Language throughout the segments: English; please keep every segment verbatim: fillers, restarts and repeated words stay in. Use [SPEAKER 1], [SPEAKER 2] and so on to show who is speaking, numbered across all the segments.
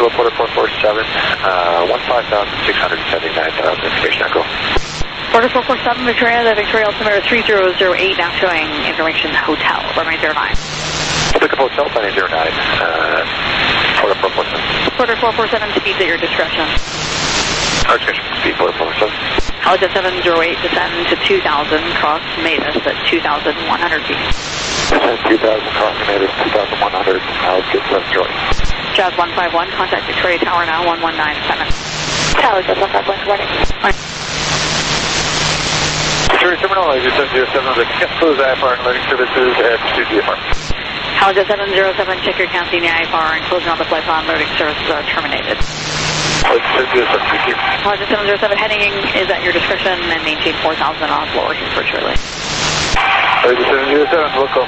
[SPEAKER 1] Angelo Porter four four seven, uh, one five thousand six hundred seventy-nine thousand, information echo.
[SPEAKER 2] Porter four four seven, Victoria, the Victoria altimeter three zero zero eight, now showing information hotel, runway zero nine.
[SPEAKER 1] Pick up hotel, planning zero nine, uh, Porter four four seven.
[SPEAKER 2] Porter four four seven, speeds at your discretion.
[SPEAKER 1] Our discretion, speed Porter four four seven.
[SPEAKER 2] Helijet seven zero eight, descend to two thousand, cross Mavis at two thousand one hundred feet.
[SPEAKER 1] Descend two thousand, cross Mavis, two thousand one hundred, Helijet seven zero eight.
[SPEAKER 2] Jazz one five one, contact Victoria Tower now, one one nine seven. Helijet one five one, good morning.
[SPEAKER 1] Victoria Terminal, Helijet seven zero seven, the can't close I F R and learning services at Pursuit D F R.
[SPEAKER 2] Helijet seven zero seven, check your count, the I F R and closing all the flights on loading services are terminated.
[SPEAKER 1] Helijet seven zero seven, thank you.
[SPEAKER 2] Helijet seven zero seven, heading is at your discretion and maintain four thousand off lower virtually.
[SPEAKER 1] Helijet seven zero seven, welcome.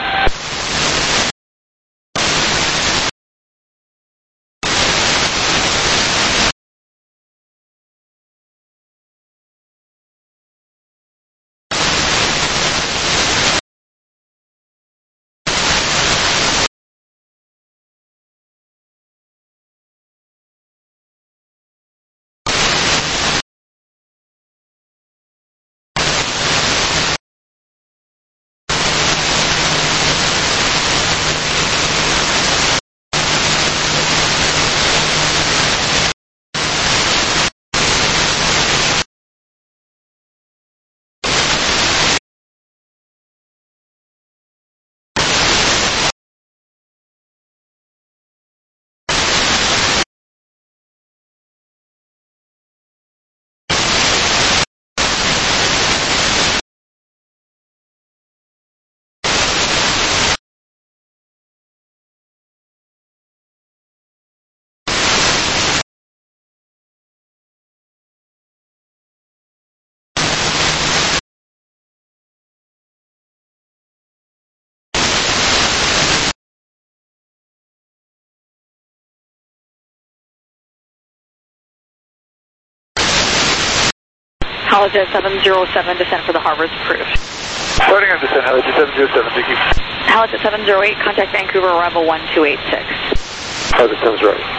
[SPEAKER 2] Helijet seven zero seven, descent for the harbor is approved.
[SPEAKER 1] Starting on descent, Helijet seven zero seven, thank you.
[SPEAKER 2] Helijet seven zero eight, contact Vancouver, arrival one two eight six.
[SPEAKER 1] Helijet seven zero eight.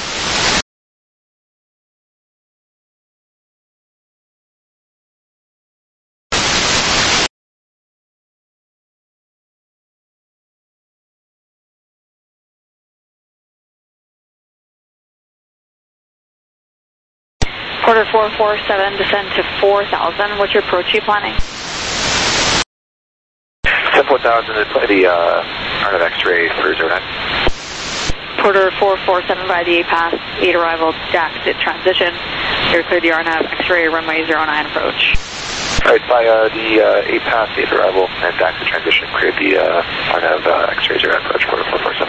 [SPEAKER 2] Porter four four seven, descend to four thousand. What's your approach you planning?
[SPEAKER 1] ten four thousand, and play the uh, R N A V X-ray for zero nine.
[SPEAKER 2] Porter four four seven by the A-Pass, eight arrival, Dax at transition. You're clear the R N A V X-ray, runway zero nine approach.
[SPEAKER 1] Alright, by uh, the uh, A-Pass, eight arrival, and Dax at transition, cleared the uh, R N A V uh, X-ray zero nine approach, Porter four four seven.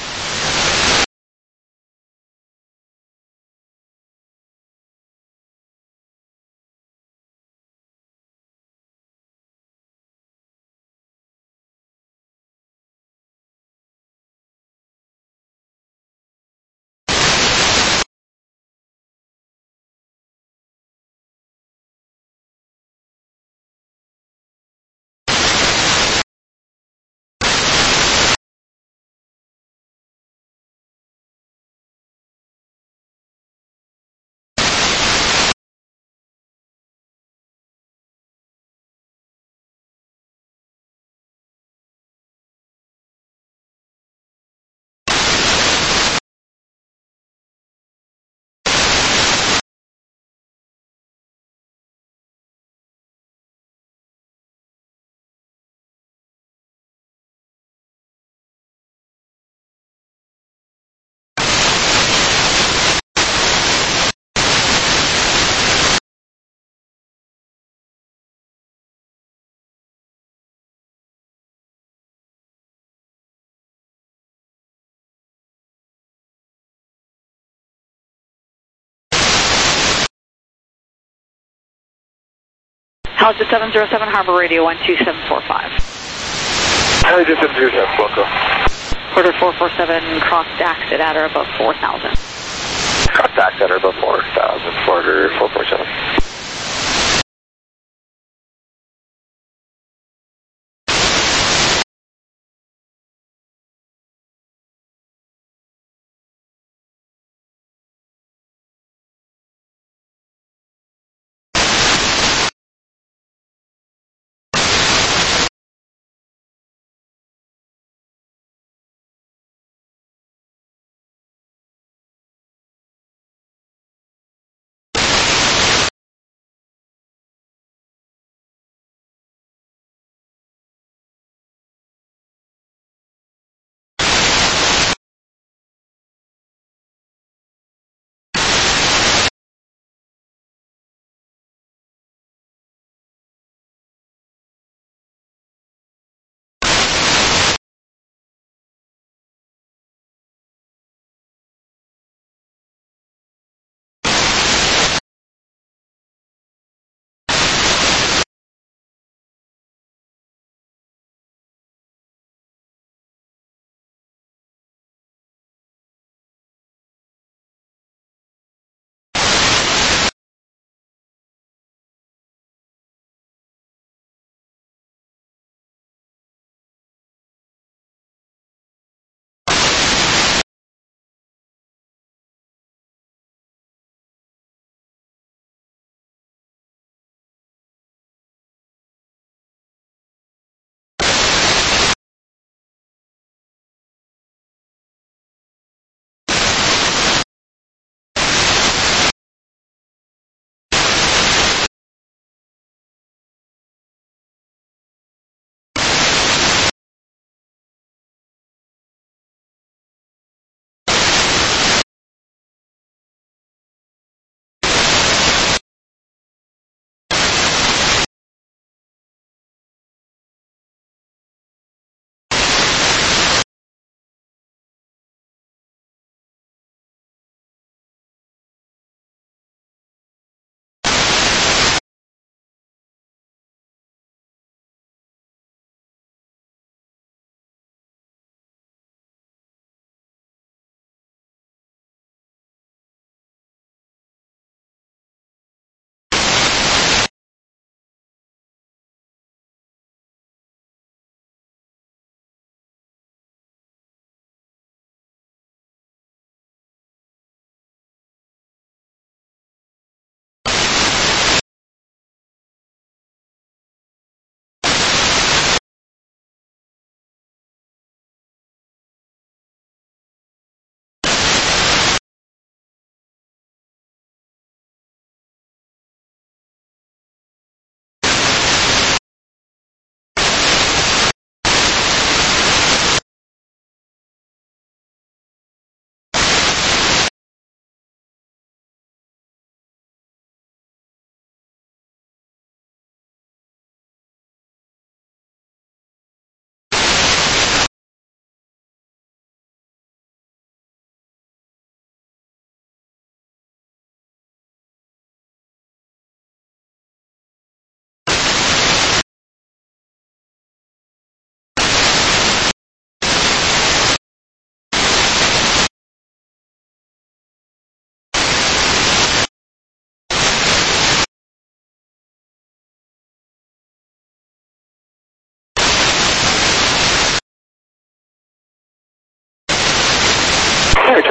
[SPEAKER 2] Helijet seven zero seven, harbor radio one two seven four five.
[SPEAKER 1] Helijet seven zero seven, welcome.
[SPEAKER 2] Porter four four seven, cross Dax at or above four thousand.
[SPEAKER 1] Cross Dax at or above four thousand, Porter four four seven.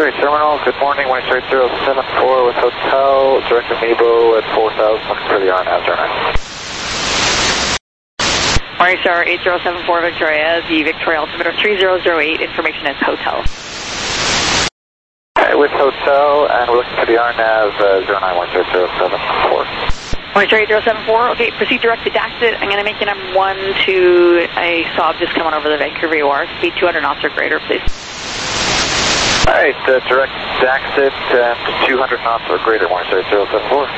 [SPEAKER 1] X-ray terminal, good morning, one straight zero seven four with hotel, direct Amiibo at four thousand, looking for the R N A V, zero nine.
[SPEAKER 2] Morningstar eight zero seven four Victoria, the Victoria altimeter three zero zero eight, information is hotel.
[SPEAKER 1] Okay, with hotel, and we're looking for the R N A V, uh, zero nine one zero zero seven four.
[SPEAKER 2] Morningstar eight zero seven four, okay, proceed direct to Daxit. I'm going to make an M one to a S O B just coming over the Vancouver U R, speed two hundred knots or greater, please.
[SPEAKER 1] Alright, uh, direct Daxit and two hundred knots or greater, Morningstar eight zero seven four.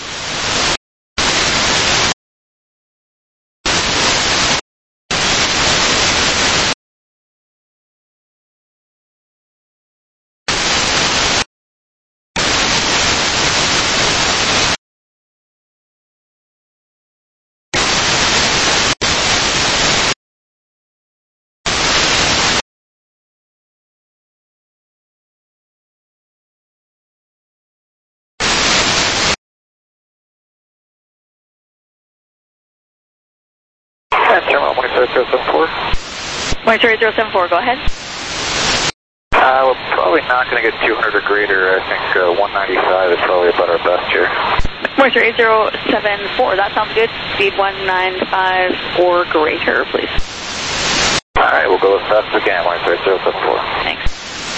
[SPEAKER 1] Terminal one zero zero seven four.
[SPEAKER 2] Morningstar eight zero seven four, go ahead.
[SPEAKER 1] Uh, we're probably not going to get two hundred or greater. I think uh, one ninety-five is probably about our best here.
[SPEAKER 2] Morningstar eight zero seven four, that sounds good. Speed one ninety-five or greater, please.
[SPEAKER 1] Alright, we'll go as fast as we can, Morningstar eight zero seven four.
[SPEAKER 2] Thanks.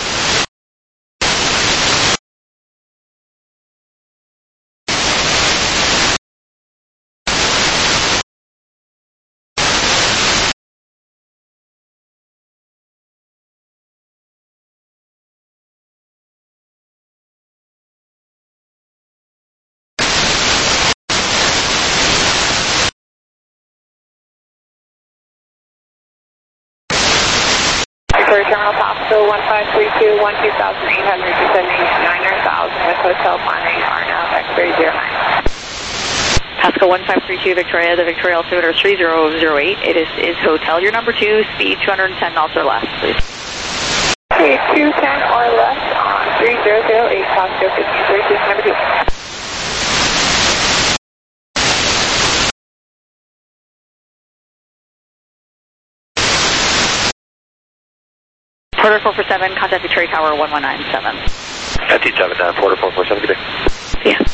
[SPEAKER 3] Victoria Terminal Pasco one five three two, one two thousand eight hundred to seventy-nine thousand with hotel planning, R N A V, X-ray zero nine.
[SPEAKER 2] Pasco one five three two Victoria, the Victoria altimeter three zero zero eight. It is, is hotel. Your number two, speed two hundred ten knots or less, please.
[SPEAKER 3] Okay, two ten or less on three zero zero eight, Pasco fifteen thirty-two, number two.
[SPEAKER 2] Porter four four seven, contact Victoria Tower one one nine seven.
[SPEAKER 1] Uh, T seven, uh, Porter four four seven, good day.
[SPEAKER 2] Yeah.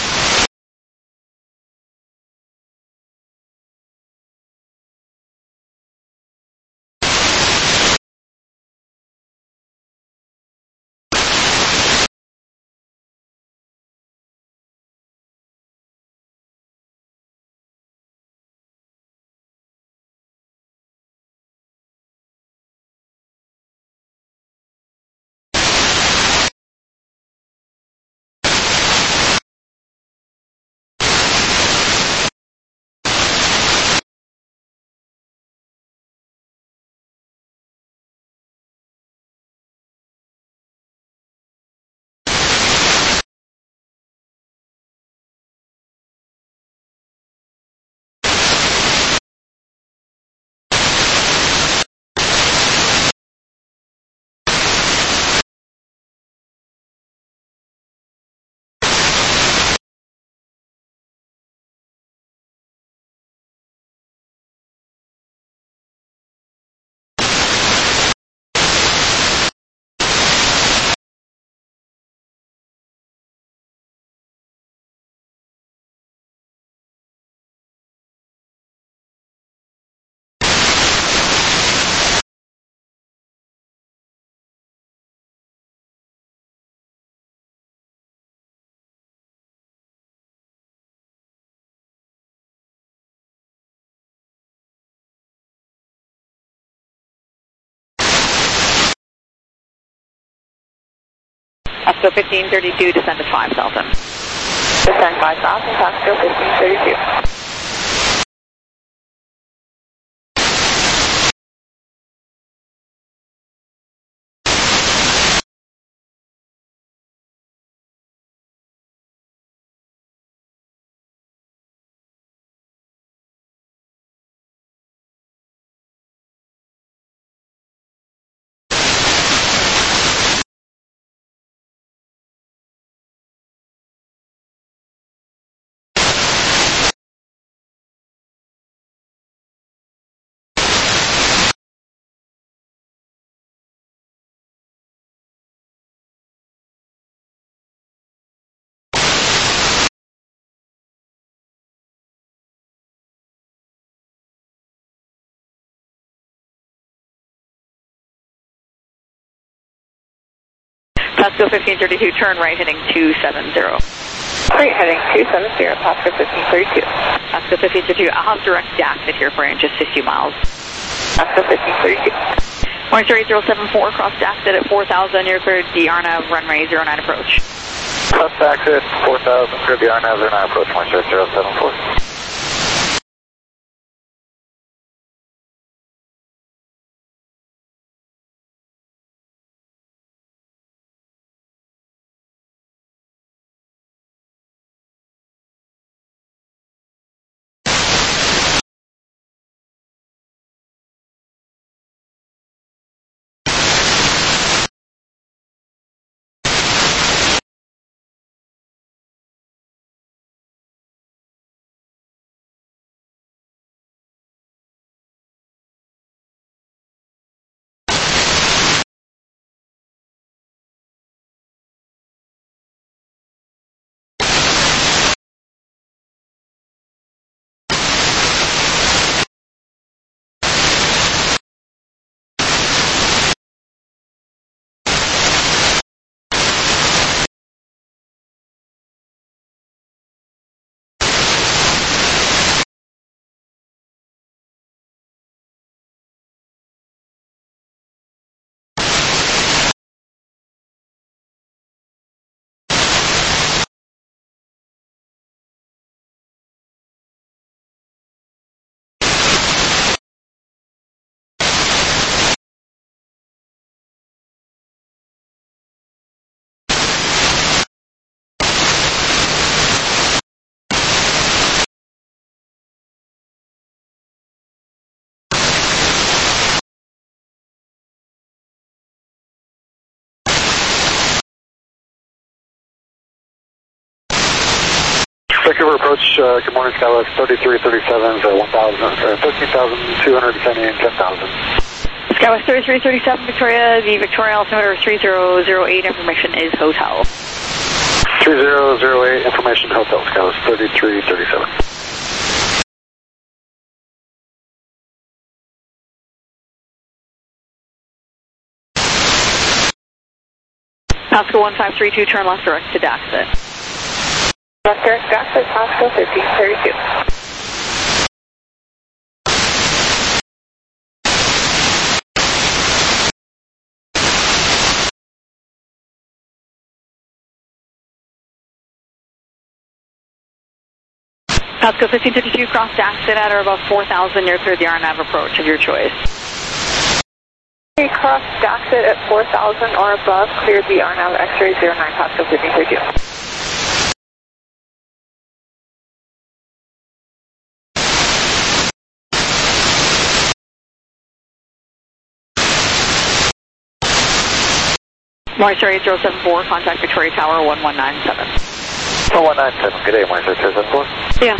[SPEAKER 2] Pasco fifteen thirty-two, descend to five thousand.
[SPEAKER 3] Descend five thousand, Pasco fifteen thirty-two.
[SPEAKER 2] Pasco fifteen thirty-two, turn right heading two seven zero.
[SPEAKER 3] Right heading two seven zero, Pasco fifteen thirty-two.
[SPEAKER 2] Pasco fifteen thirty-two, I'll have direct D A X it here for you in just fifty miles.
[SPEAKER 3] Pasco fifteen thirty-two.
[SPEAKER 2] Moisture eight zero seven four, cross D A X it at four thousand, you're cleared the R N A V runway zero nine approach.
[SPEAKER 1] Cross D A X it, four thousand, clear the R N A V zero nine approach, Moisture zero seven four. Vancouver approach, uh, good morning, Skywest thirty-three thirty-seven, uh, one thousand, uh, thirteen thousand two hundred ten and ten thousand.
[SPEAKER 2] Skywest thirty-three thirty-seven, Victoria, the Victoria altimeter three zero zero eight, information is hotel.
[SPEAKER 1] three zero zero eight, information hotel, Skywest thirty-three thirty-seven.
[SPEAKER 2] Pasco one five three two, turn left direct to D A X it.
[SPEAKER 3] Left direct D A X it, Pasco fifteen thirty-two.
[SPEAKER 2] Pasco fifteen fifty-two, cross D A X it at or above four thousand, near clear the R N A V approach of your choice.
[SPEAKER 3] Cross D A X it at four thousand or above, clear the R N A V X-ray zero nine, Pasco fifteen thirty-two.
[SPEAKER 2] Moisture eight zero seven four, contact Victoria Tower one one nine seven.
[SPEAKER 1] one one nine seven, good day, Moisture zero seven four.
[SPEAKER 2] Yeah.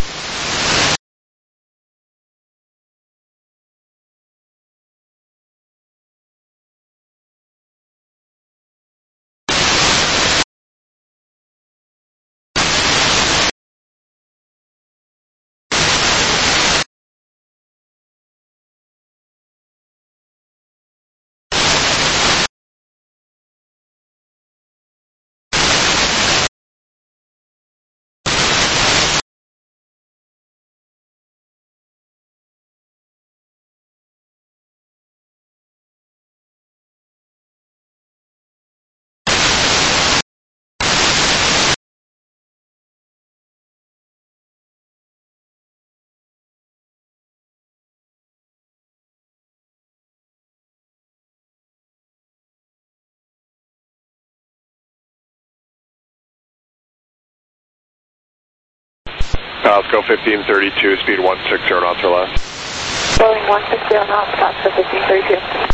[SPEAKER 4] Pasco fifteen thirty-two, speed one six zero knots or less.
[SPEAKER 3] Boeing one six zero knots, Pasco fifteen thirty-two.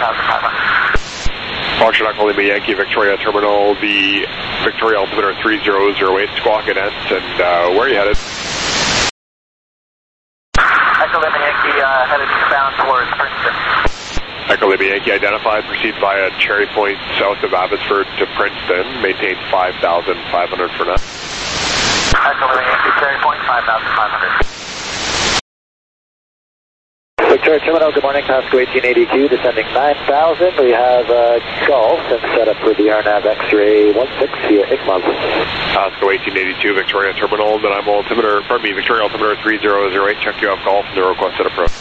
[SPEAKER 1] thousand five hundred.
[SPEAKER 4] Function Echo Lima Yankee Victoria Terminal, the Victoria altimeter three zero zero eight, squawk and ent, and uh, where are you headed?
[SPEAKER 1] Echo Lima Yankee uh, headed eastbound towards Princeton.
[SPEAKER 4] Echo Lima Yankee identified, proceed via Cherry Point south of Abbotsford to Princeton, maintain five thousand five hundred for now.
[SPEAKER 1] Echo Lima Yankee Cherry Point, five thousand five hundred.
[SPEAKER 5] Victoria Terminal, good morning, Pasco eighteen eighty-two, descending nine thousand. We have uh, Golf and set up for the R NAV X-ray one six via I C M O V.
[SPEAKER 4] Pasco eighteen eighty-two, Victoria Terminal, then I'm altimeter, pardon me, Victoria altimeter three zero zero eight, check you off Golf, no requested approach.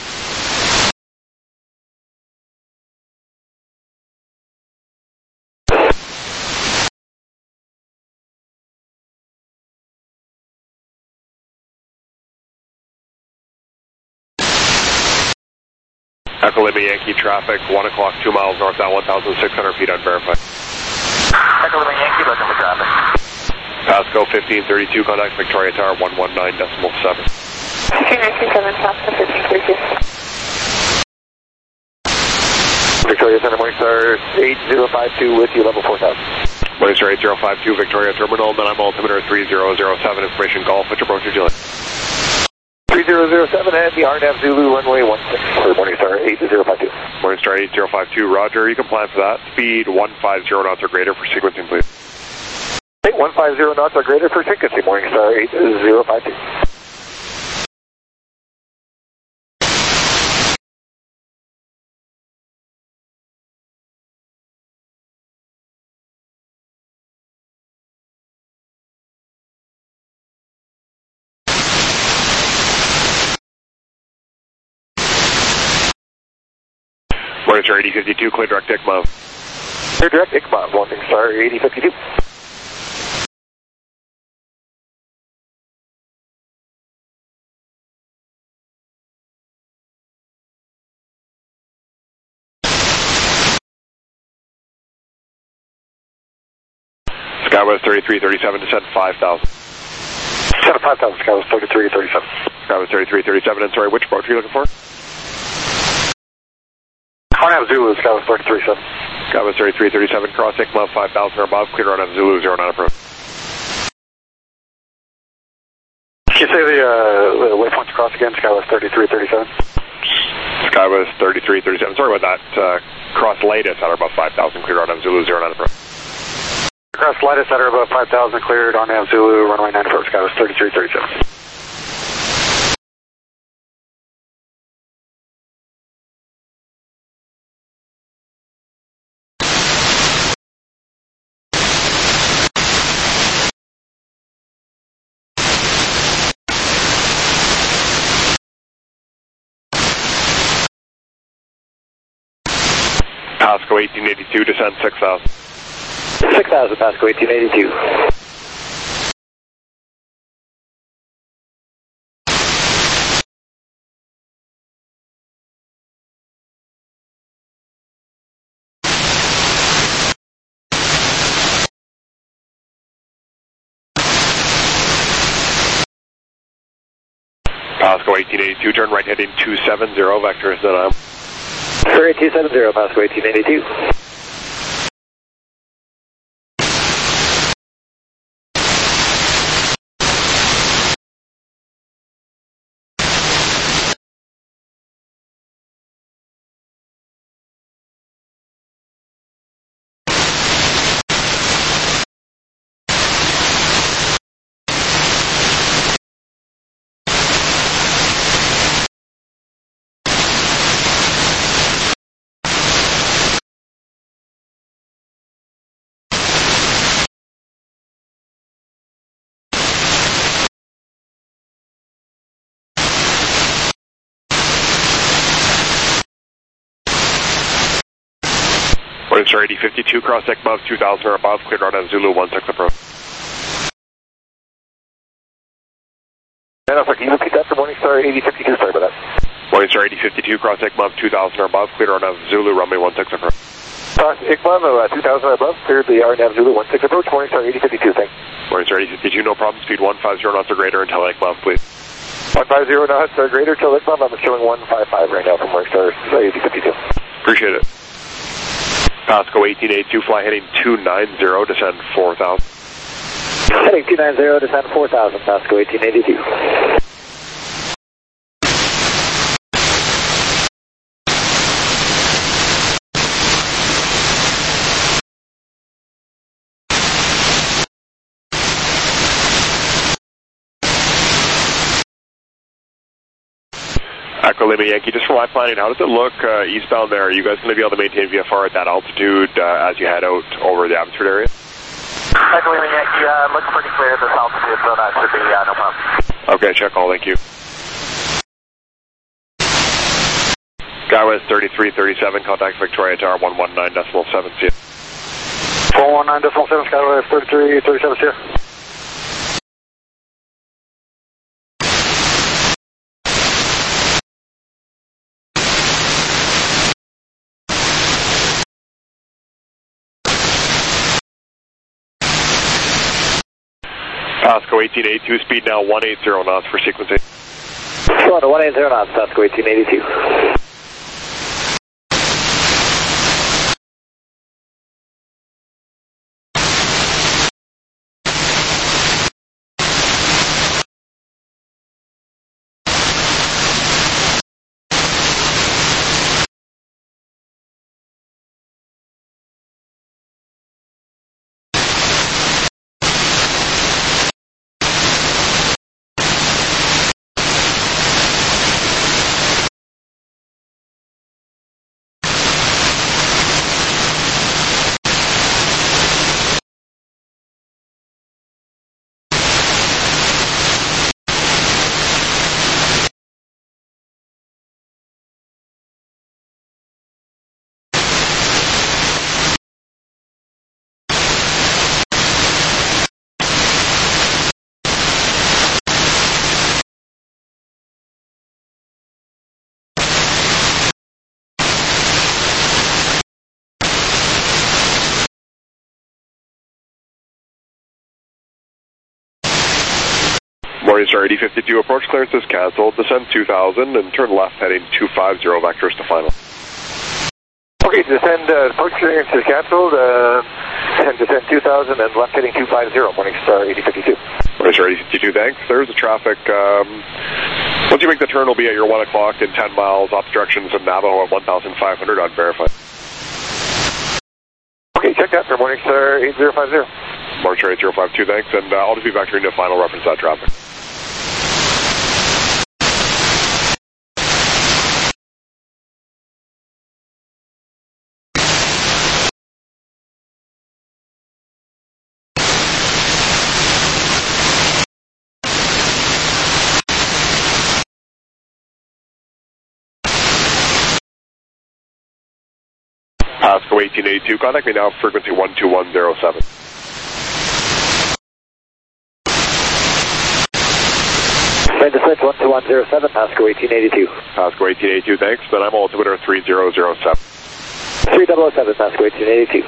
[SPEAKER 4] Echo Lima Yankee traffic, one o'clock, two miles north, down one thousand six hundred feet unverified.
[SPEAKER 1] Echo Lima Yankee, looking for traffic.
[SPEAKER 4] Pasco fifteen thirty-two, contact Victoria Tower one one nine decimal seven.
[SPEAKER 3] fifteen ninety-seven, Pasco fifteen thirty-two.
[SPEAKER 5] Victoria Center, Morningstar eight zero five two with you, level four thousand.
[SPEAKER 4] Morningstar eight zero five two, Victoria Terminal, then I'm altimeter three zero zero seven, information Golf, which approach would you like?
[SPEAKER 5] three zero zero seven and the R NAV Zulu runway one six for Morningstar eight zero five two.
[SPEAKER 4] Morningstar eight zero five two, roger, you can plan for that. Speed one five zero knots or greater for sequencing, please.
[SPEAKER 5] Hey, one five zero knots or greater for frequency, Morningstar eight zero five two.
[SPEAKER 4] Morningstar eighty fifty-two, clear direct I C M O V.
[SPEAKER 5] Clear direct I C M O V, Morningstar eighty fifty-two.
[SPEAKER 4] Skywest thirty-three thirty-seven, descend five thousand.
[SPEAKER 5] Descend five thousand, Skywest thirty-three thirty-seven.
[SPEAKER 4] Skywest thirty-three thirty-seven, and sorry, which approach are you looking for?
[SPEAKER 5] R NAV Zulu, Skywest thirty-three thirty-seven.
[SPEAKER 4] Skywest thirty-three thirty-seven, cross I C M O V five thousand or above, clear R N F Zulu zero nine approach.
[SPEAKER 5] Can you say the, uh, the waypoints across again, Skywest thirty-three thirty-seven?
[SPEAKER 4] Skywest thirty-three thirty-seven, sorry about that, uh, cross latest at or above five thousand, clear R N F Zulu zero nine approach.
[SPEAKER 5] Cross latest at or above five thousand, cleared R NAV Zulu, runway nine approach, Skywest thirty-three thirty-seven.
[SPEAKER 4] Pasco eighteen eighty-two, descend six thousand.
[SPEAKER 5] six thousand, Pasco eighteen eighty-two.
[SPEAKER 4] Pasco eighteen eighty-two, turn right heading two seven zero, vectors that I'm.
[SPEAKER 5] Sir, two seven zero, Pasco eighteen eighty-two.
[SPEAKER 4] Morningstar eighty fifty-two, cross I C M O V two thousand or above, cleared R N F Zulu one six approach.
[SPEAKER 5] And I was like, can you repeat that for Morningstar eighty fifty-two? Sorry about that.
[SPEAKER 4] Morningstar eighty fifty-two, cross I C M O V two thousand or above, cleared R N F Zulu runway one six approach.
[SPEAKER 5] Cross I C M O V uh, two thousand or above, cleared the R N F Zulu one six approach, Morningstar eighty fifty-two, thanks.
[SPEAKER 4] Morningstar eighty fifty-two, no problem, speed one five zero knots or greater until I C M O V, please.
[SPEAKER 5] one five zero knots or greater till I C M O V, I'm showing one five five right now from Morningstar eighty fifty-two.
[SPEAKER 4] Appreciate it. Pasco eighteen eighty-two, fly heading two ninety, descend four thousand.
[SPEAKER 5] Heading two ninety, descend four thousand, Pasco eighteen eighty-two.
[SPEAKER 4] Echo Lima Yankee, just for my planning, how does it look uh, eastbound there? Are you guys going to be able to maintain V F R at that altitude uh, as you head out over the Abbotsford area?
[SPEAKER 6] Echo Lima Yankee, uh, looks pretty clear at this altitude, so that should be uh, no problem.
[SPEAKER 4] Okay, check all, thank you. Skywest thirty-three thirty-seven, contact Victoria Tower one nineteen decimal seven, see you.
[SPEAKER 5] one nineteen decimal seven, Skywest thirty-three thirty-seven, see you.
[SPEAKER 4] Pasco eighteen eighty-two, speed now one eighty knots for sequencing.
[SPEAKER 5] Go on to one eighty knots, Pasco eighteen eighty-two.
[SPEAKER 4] Morningstar eighty fifty-two, approach clearance is cancelled, descend two thousand and turn left heading two fifty, vectors to final.
[SPEAKER 5] Okay, descend, uh, approach clearance is cancelled, uh, and descend two thousand and left heading two fifty, Morningstar eighty fifty-two.
[SPEAKER 4] Morningstar eighty fifty-two, thanks. There's the traffic. Um, once you make the turn, we'll be at your one o'clock in ten miles, off directions of Navajo at one thousand five hundred on verified.
[SPEAKER 5] Okay, check that for Morningstar eighty fifty.
[SPEAKER 4] Morningstar eighty fifty-two, thanks, and uh, I'll just be vectoring to final reference that traffic. Pasco eighteen eighty-two, contact me now, frequency one two one zero seven.
[SPEAKER 5] Send descent one two one zero seven, Pasco eighteen eighty-two.
[SPEAKER 4] Pasco eighteen eighty-two, thanks, then I'm altimeter three zero zero seven.
[SPEAKER 5] three zero zero seven, Pasco eighteen eighty-two.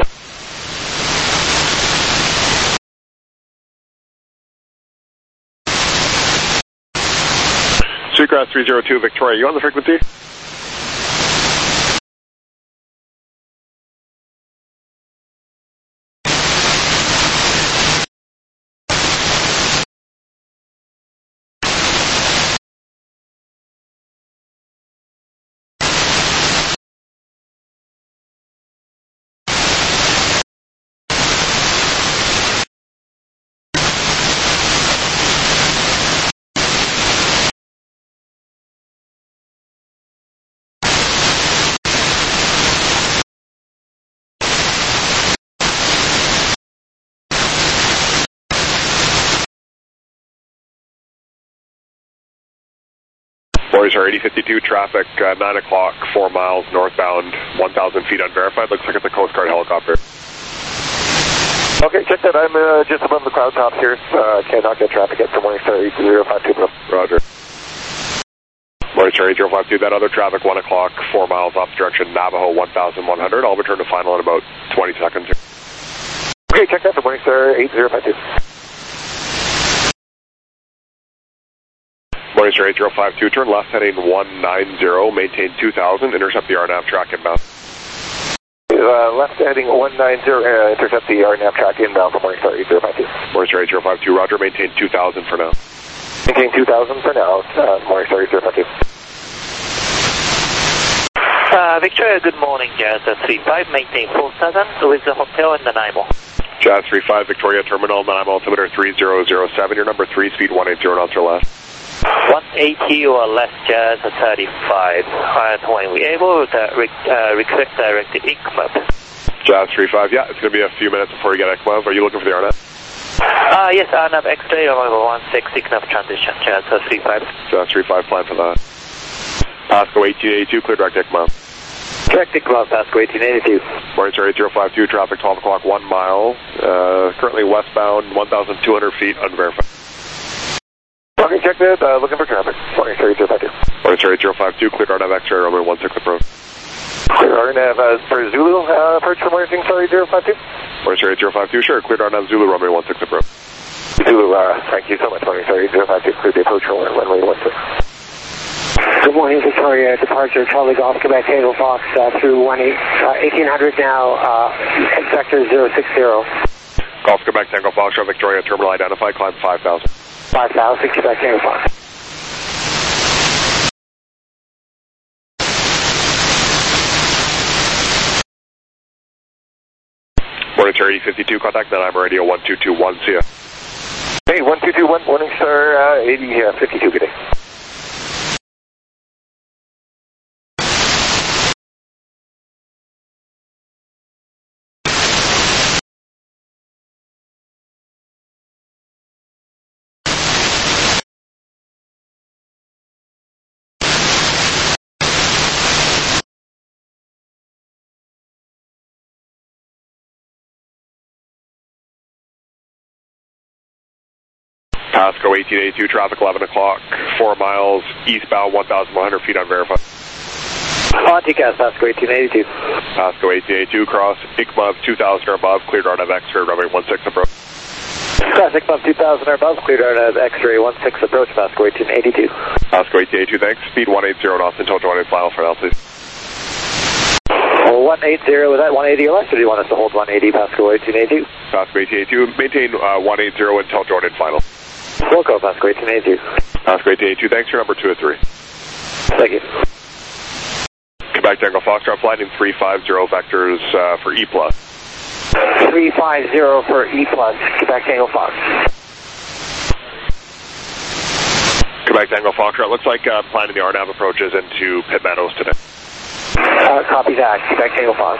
[SPEAKER 4] Sweetgrass three zero two, Victoria, you on the frequency? Morningstar eighty fifty-two, traffic, uh, nine o'clock, four miles northbound, one thousand feet unverified. Looks like it's a Coast Guard helicopter.
[SPEAKER 5] Okay, check that. I'm uh, just above the cloud tops here. Uh, cannot get traffic yet for Morningstar eighty fifty-two.
[SPEAKER 4] Roger. Morningstar eighty fifty-two, that other traffic, one o'clock, four miles off direction, Navajo one thousand one hundred. I'll return to final in about twenty seconds here.
[SPEAKER 5] Okay, check that for Morningstar eighty fifty-two.
[SPEAKER 4] Morningstar eighty fifty-two, turn left heading one ninety, maintain two thousand, intercept the R N A V track inbound.
[SPEAKER 5] Uh,
[SPEAKER 6] uh, left heading one nine zero, uh, intercept the R NAV track inbound from Morningstar eight zero five two.
[SPEAKER 4] Morningstar eight zero five two, roger, maintain two thousand for now.
[SPEAKER 6] Maintain two thousand for now, uh, Morningstar eight zero five two.
[SPEAKER 7] Uh, Victoria, good morning, Jazz three five, maintain four thousand with the hotel and the Nanaimo.
[SPEAKER 4] Jazz three five, Victoria Terminal, Nanaimo altimeter three zero zero seven, your number three, speed one eighty knots or less.
[SPEAKER 7] one eighty or less, Jazz thirty-five, and when we able to re uh, request direct I C M U P.
[SPEAKER 4] Jazz three five, yeah, it's going to be a few minutes before you get I C M U P. Are you looking for the R NAV?
[SPEAKER 7] Uh, yes, R NAV X-ray, arrival one six, I C M U P transition, Jazz three five.
[SPEAKER 4] Jazz three five, plan for that. Pasco eighteen eighty-two, clear direct I C M U P.
[SPEAKER 5] Direct I C M U P, Pasco eighteen eighty-two.
[SPEAKER 4] Morningstar eight zero five two, traffic twelve o'clock, one mile, uh, currently westbound, one thousand two hundred feet, unverified.
[SPEAKER 6] Okay, check that, uh, looking for traffic, Morningstar eight zero five two.
[SPEAKER 4] Morningstar eight zero five two, clear R NAV X-ray, runway one six approach.
[SPEAKER 6] Clear R NAV uh, for Zulu, uh, approach from Morningstar eight zero five two.
[SPEAKER 4] Morningstar eight zero five two, sure, clear R NAV Zulu, runway one six approach.
[SPEAKER 6] Zulu, uh, thank you so much, Morningstar eight zero five two, clear the approach from runway one six.
[SPEAKER 5] Good morning, Victoria. Departure Charlie Golf, Quebec, Tango Fox uh, through one eight, uh, eighteen hundred now, uh, sector zero six zero.
[SPEAKER 4] Golf Quebec, Tango Fox, Victoria Terminal identified, climb five thousand.
[SPEAKER 5] five thousand, Quebec, Tango Fox.
[SPEAKER 4] Morningstar eighty fifty-two, contact Nanaimo radio one two two one, see ya.
[SPEAKER 6] Hey, one two two one, Morningstar uh, eighty fifty-two, good day.
[SPEAKER 4] Pasco eighteen eighty-two, traffic eleven o'clock, four miles, eastbound one thousand one hundred feet, unverified.
[SPEAKER 5] Ponticast, Pasco eighteen eighty-two.
[SPEAKER 4] Pasco eighteen eighty-two, cross I C M U P two thousand or above, cleared R NAV X-ray, runway one six approach.
[SPEAKER 5] Cross I C M U P two thousand or above, cleared R NAV X-ray one six approach, Pasco eighteen eighty-two.
[SPEAKER 4] Pasco eighteen eighty-two, thanks. Speed one eighty knots until joining final for now, please.
[SPEAKER 5] Well, one eighty, was that one eighty or less, or do you want us to hold one eighty, Pasco eighteen eighty-two?
[SPEAKER 4] Pasco eighteen eighty-two, maintain uh, one eighty until joining final.
[SPEAKER 5] Wilco, Pasco eighteen eighty-two.
[SPEAKER 4] Pasco eighteen eighty-two, thanks for number two or three.
[SPEAKER 5] Thank you.
[SPEAKER 4] Quebec Tango Foxtrot, flying in three five zero vectors uh, for E plus.
[SPEAKER 5] three five zero for E plus, Quebec Tango Fox.
[SPEAKER 4] Quebec Tango Foxtrot, looks like uh, planning the R NAV approaches into Pitt Meadows today.
[SPEAKER 5] Uh, copy that, Quebec Tango Fox.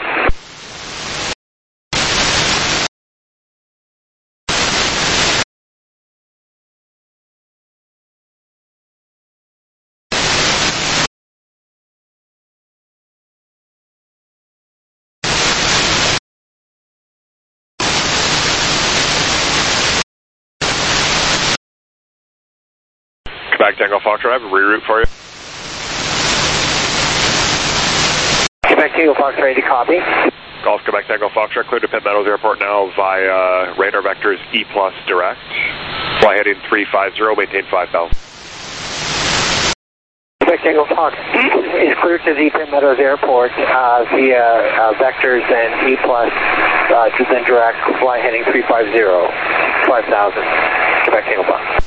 [SPEAKER 4] Quebec Tango Foxtrot, I have a reroute for you.
[SPEAKER 5] Quebec Tango Fox, ready to copy.
[SPEAKER 4] Golf Quebec Tango Foxtrot, clear to Pitt Meadows Airport now via radar vectors E plus direct. Fly heading three five zero, maintain five thousand.
[SPEAKER 5] Quebec Tango Fox is clear to the Pitt Meadows Airport uh, via uh, vectors and E plus uh, to then direct, fly heading three five zero, five thousand. Quebec Tango Fox.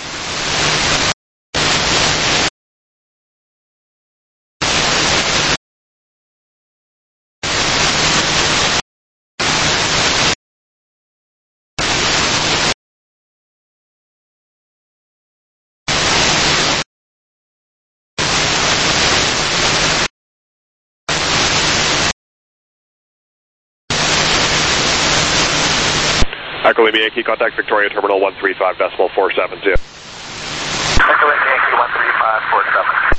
[SPEAKER 4] Echo Lima Yankee, contact Victoria Terminal one three five decimal four seven zero.
[SPEAKER 6] Echo Lima Yankee one three five four seven.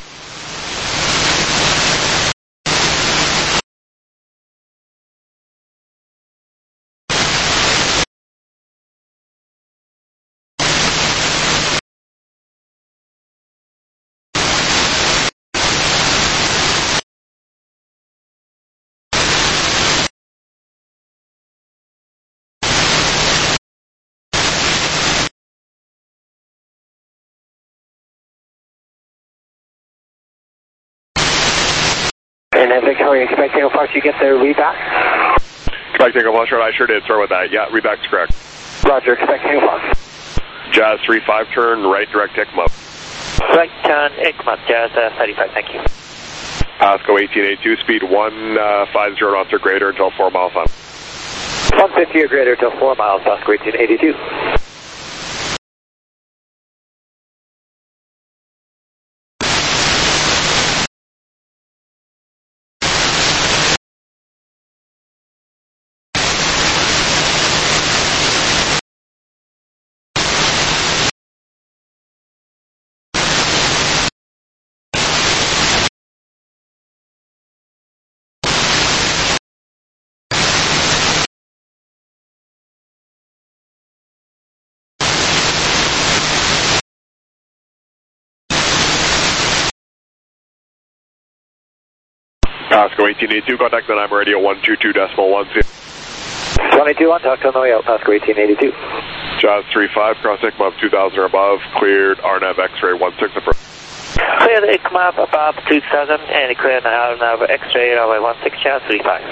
[SPEAKER 5] Sorry, Quebec Tango Fox, you get the read back?
[SPEAKER 4] Quebec Tango Foxtrot, I sure did. Sorry about that. Yeah, read back's correct.
[SPEAKER 5] Roger, Quebec Tango Fox.
[SPEAKER 4] Jazz three five, turn right, direct I C M A.
[SPEAKER 7] Right turn, I C M A, Jazz uh, thirty-five, thank you.
[SPEAKER 4] Pasco eighteen eighty-two, speed one fifty knots or greater until four miles on.
[SPEAKER 5] one fifty or greater until four miles, Pasco eighteen eighty-two.
[SPEAKER 4] Pasco eighteen eighty-two, contact the Nine Radio one two two decimal one.
[SPEAKER 5] twenty-two on, talk to on the way out, Pasco eighteen eighty-two.
[SPEAKER 4] Jazz three five, cross I C M A two thousand or above, cleared R N A V X-ray one six approach.
[SPEAKER 7] Clear the I C M A above two thousand and clear the R N A V X-ray runway one six, Jazz three five.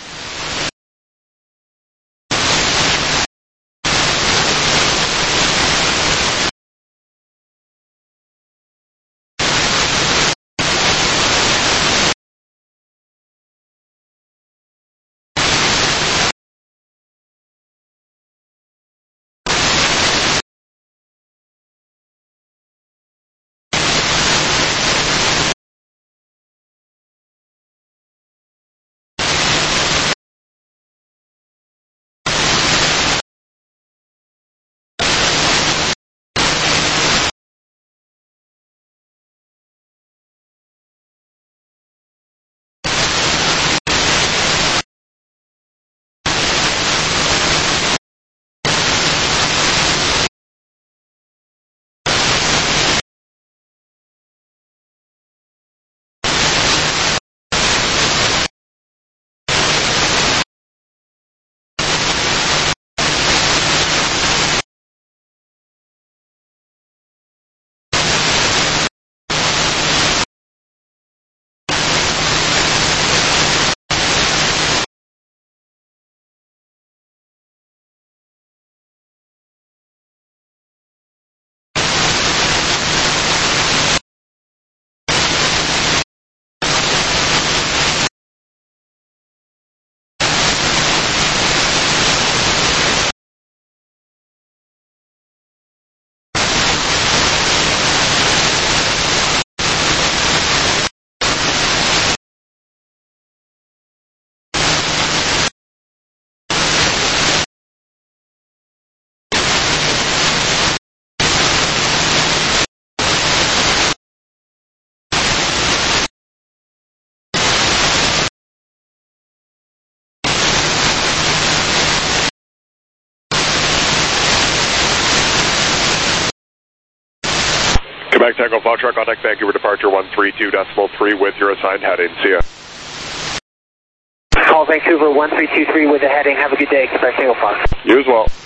[SPEAKER 4] Quebec Tango Foxtrot, contact Vancouver departure one three two decimal three with your assigned heading. See ya.
[SPEAKER 5] Call Vancouver one three two three with the heading. Have a good day, Quebec Tango Fox.
[SPEAKER 4] You as well.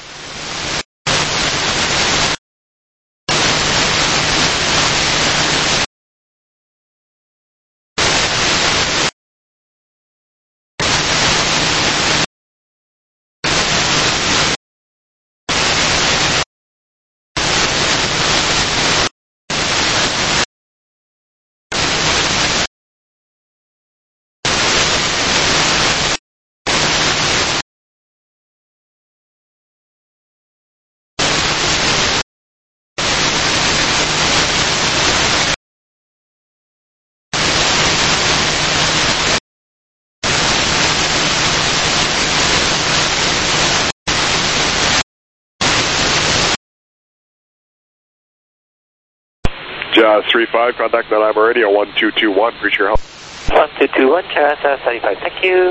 [SPEAKER 4] Jazz three five, contact that I'm radio one two two one, reach your help.
[SPEAKER 7] one two two one, Jazz uh, thirty-five, thank you.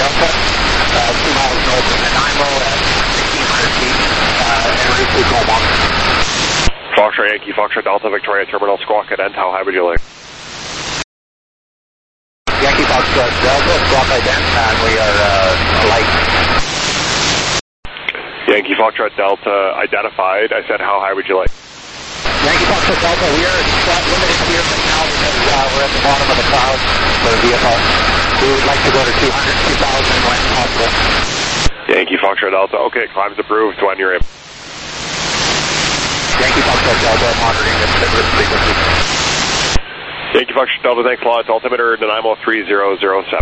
[SPEAKER 5] Delta, uh, two miles north of Nanaimo at sixteen hundred feet, uh, and route to Comox.
[SPEAKER 4] Foxtrot Yankee, Foxtrot Delta, Victoria Terminal, Squawk at end. How high would you like?
[SPEAKER 5] Yankee Foxtrot Delta, Squawk ident, and we are uh, light.
[SPEAKER 4] Yankee Foxtrot Delta identified. I said, how high would you like?
[SPEAKER 5] Yankee Foxtrot Delta, we are spot limited here right now because uh, we're at the bottom of the clouds for the V F R. We would like to go to two hundred, two thousand when possible.
[SPEAKER 4] Yankee Foxtrot Delta, okay, climb's approved when you're able.
[SPEAKER 5] Yankee Foxtrot Delta, monitoring the frequency.
[SPEAKER 4] Yankee Foxtrot Delta, thanks a lot. It's altimeter Nanaimo three zero zero seven.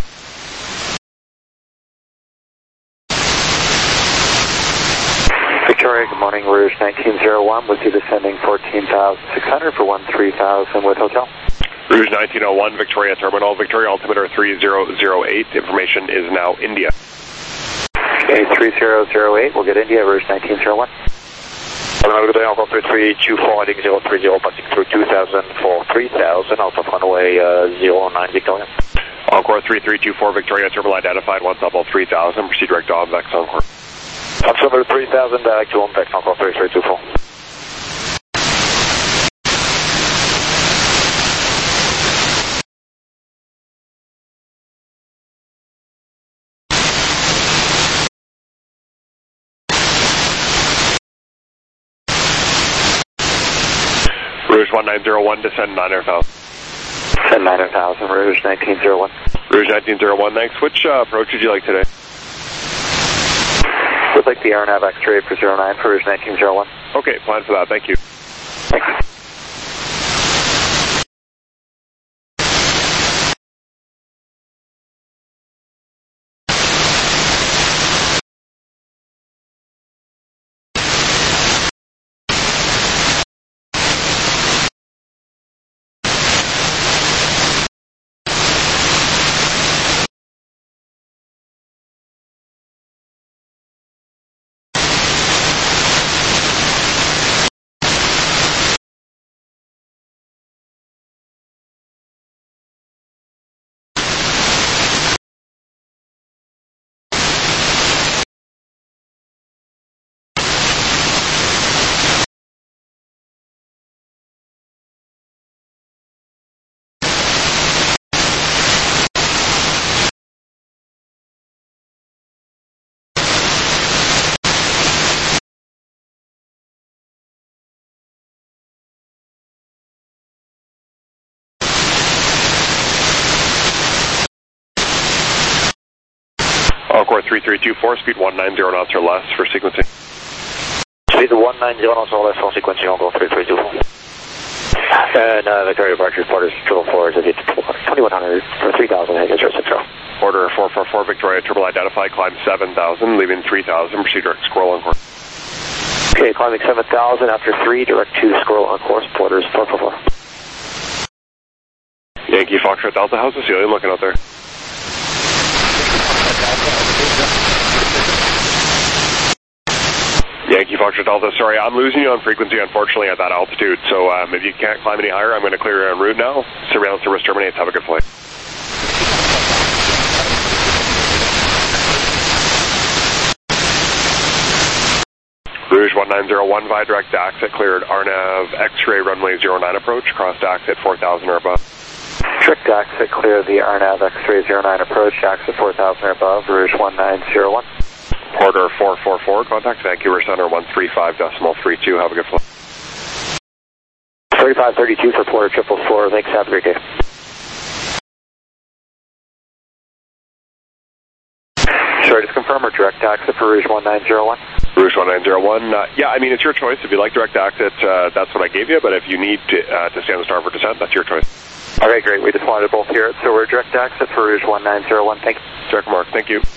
[SPEAKER 8] Victoria, good morning, Rouge nineteen oh one with you descending fourteen thousand six hundred for one three thousand with hotel.
[SPEAKER 4] Rouge nineteen oh one, Victoria Terminal, Victoria altimeter three zero zero eight. Information is now India.
[SPEAKER 8] Okay, three zero zero eight, we'll get India, Rouge nineteen oh one.
[SPEAKER 1] Good day, Alpha three two four, heading zero three zero, passing through two thousand for three thousand, Alpha runway uh, zero nine Victoria.
[SPEAKER 4] Encore three three two four, Victoria Terminal identified, once level three thousand, proceed direct to Omvex Encore.
[SPEAKER 1] Altimeter three thousand, direct to Omvex, Encore three three two four.
[SPEAKER 4] Rouge one nine zero one, descend nine hundred thousand.
[SPEAKER 8] Descend nine hundred thousand, Rouge nineteen oh one.
[SPEAKER 4] Rouge nineteen oh one, thanks. Which uh, approach would you like today?
[SPEAKER 8] Would like the R N A V X-ray for zero nine for Rouge nineteen oh one.
[SPEAKER 4] Okay, plan for that, thank you.
[SPEAKER 8] Thanks.
[SPEAKER 4] Encore three three two four, speed one nine zero knots or less for sequencing.
[SPEAKER 1] Speed one nine zero knots or less for sequencing, Encore three three two four.
[SPEAKER 8] And uh, Victoria Departure Reporters, triple four is at twenty-one hundred for three thousand, heading zero six zero.
[SPEAKER 4] Order four four four, Victoria Terminal identified, climb seven thousand, leaving three thousand, proceed direct scroll on course.
[SPEAKER 8] Okay, climbing seven thousand after three, direct to scroll on course, Porters four four four.
[SPEAKER 4] Yankee Foxtrot Delta, how's the ceiling looking out there? Yankee Foxtrot Delta, sorry, I'm losing you on frequency, unfortunately, at that altitude. So um, if you can't climb any higher, I'm going to clear you en route now. Surveillance service terminates. Have a good flight. Rouge one nine zero one, via direct to exit, cleared R N A V X-ray runway zero nine approach, cross to exit four thousand or above.
[SPEAKER 8] Direct to exit, clear the R N A V X-ray zero nine approach, exit four thousand or above, Rouge one nine zero one.
[SPEAKER 4] Order four four four, contact Vancouver Center one three five decimal three two, have a good flight.
[SPEAKER 8] thirty-five thirty-two for Porter triple four, thanks, have a great day. Sorry, just confirm or direct exit for Rouge one nine zero one?
[SPEAKER 4] Rouge one nine zero one, uh, yeah, I mean, it's your choice. If you like direct exit, uh, that's what I gave you, but if you need to, uh, to stay on the star for descent, that's your choice.
[SPEAKER 8] Okay, great, we just wanted to both hear it, so we're direct exit for Rouge one nine zero one, thank you.
[SPEAKER 4] Direct mark, thank you.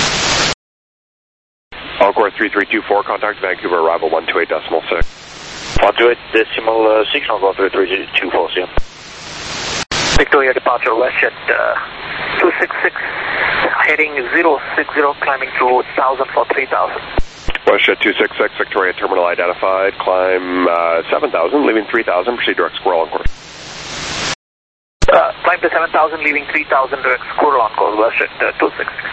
[SPEAKER 4] Encore three three two four, contact Vancouver arrival one two eight decimal six.
[SPEAKER 8] one two eight decimal uh, signal going through three two four C M.
[SPEAKER 6] Victoria departure westjet uh, two six six, heading zero six zero, climbing to one thousand for three thousand.
[SPEAKER 4] WestJet two six six, Victoria terminal identified, climb uh, seven thousand, leaving three thousand, proceed direct squirrel on course.
[SPEAKER 6] Uh, climb to seven thousand, leaving three thousand, direct squirrel on course, WestJet uh, two six six.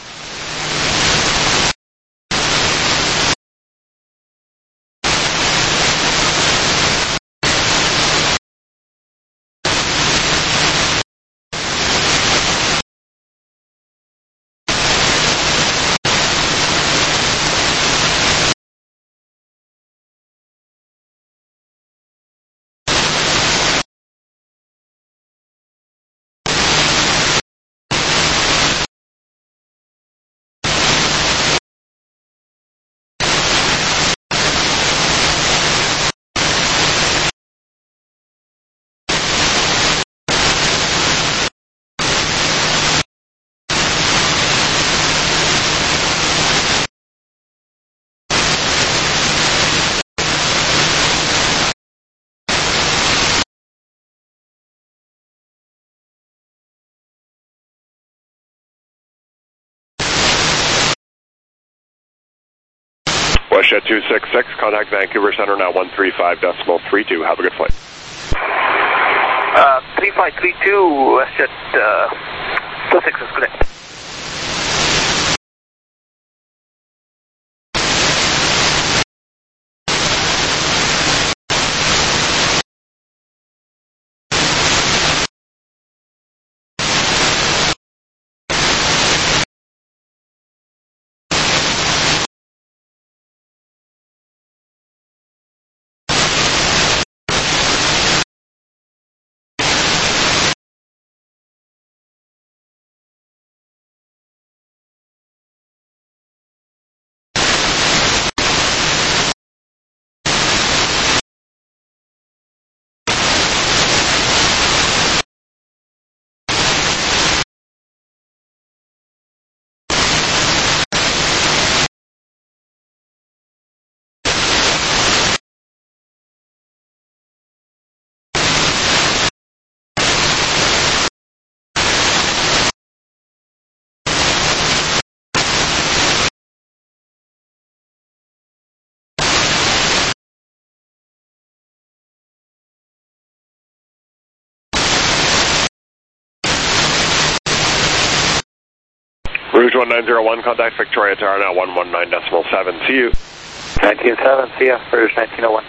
[SPEAKER 4] WestJet two six six, contact Vancouver Center now one three five decimal three two. Have a good flight.
[SPEAKER 6] Uh, three five three two, WestJet uh, two six is correct.
[SPEAKER 4] Rouge one nine zero one, contact Victoria Tower now one one nine decimal seven. See you.
[SPEAKER 8] nineteen seven, see ya, Rouge nineteen oh one.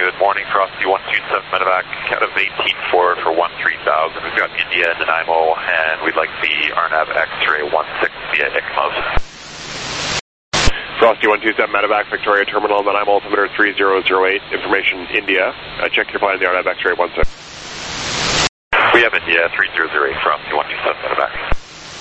[SPEAKER 9] Good morning, Frosty one two seven medevac, out of eighteen forward for one three thousand. We've got India and Nanaimo, and we'd like the R N A V X-ray one six via I C M O S.
[SPEAKER 4] Frosty one two seven medevac, Victoria Terminal, Nanaimo, altimeter three zero zero eight, information India. Uh, check your plan, the R N A V X-ray one six.
[SPEAKER 9] We have India three zero zero eight, Frosty one two seven medevac.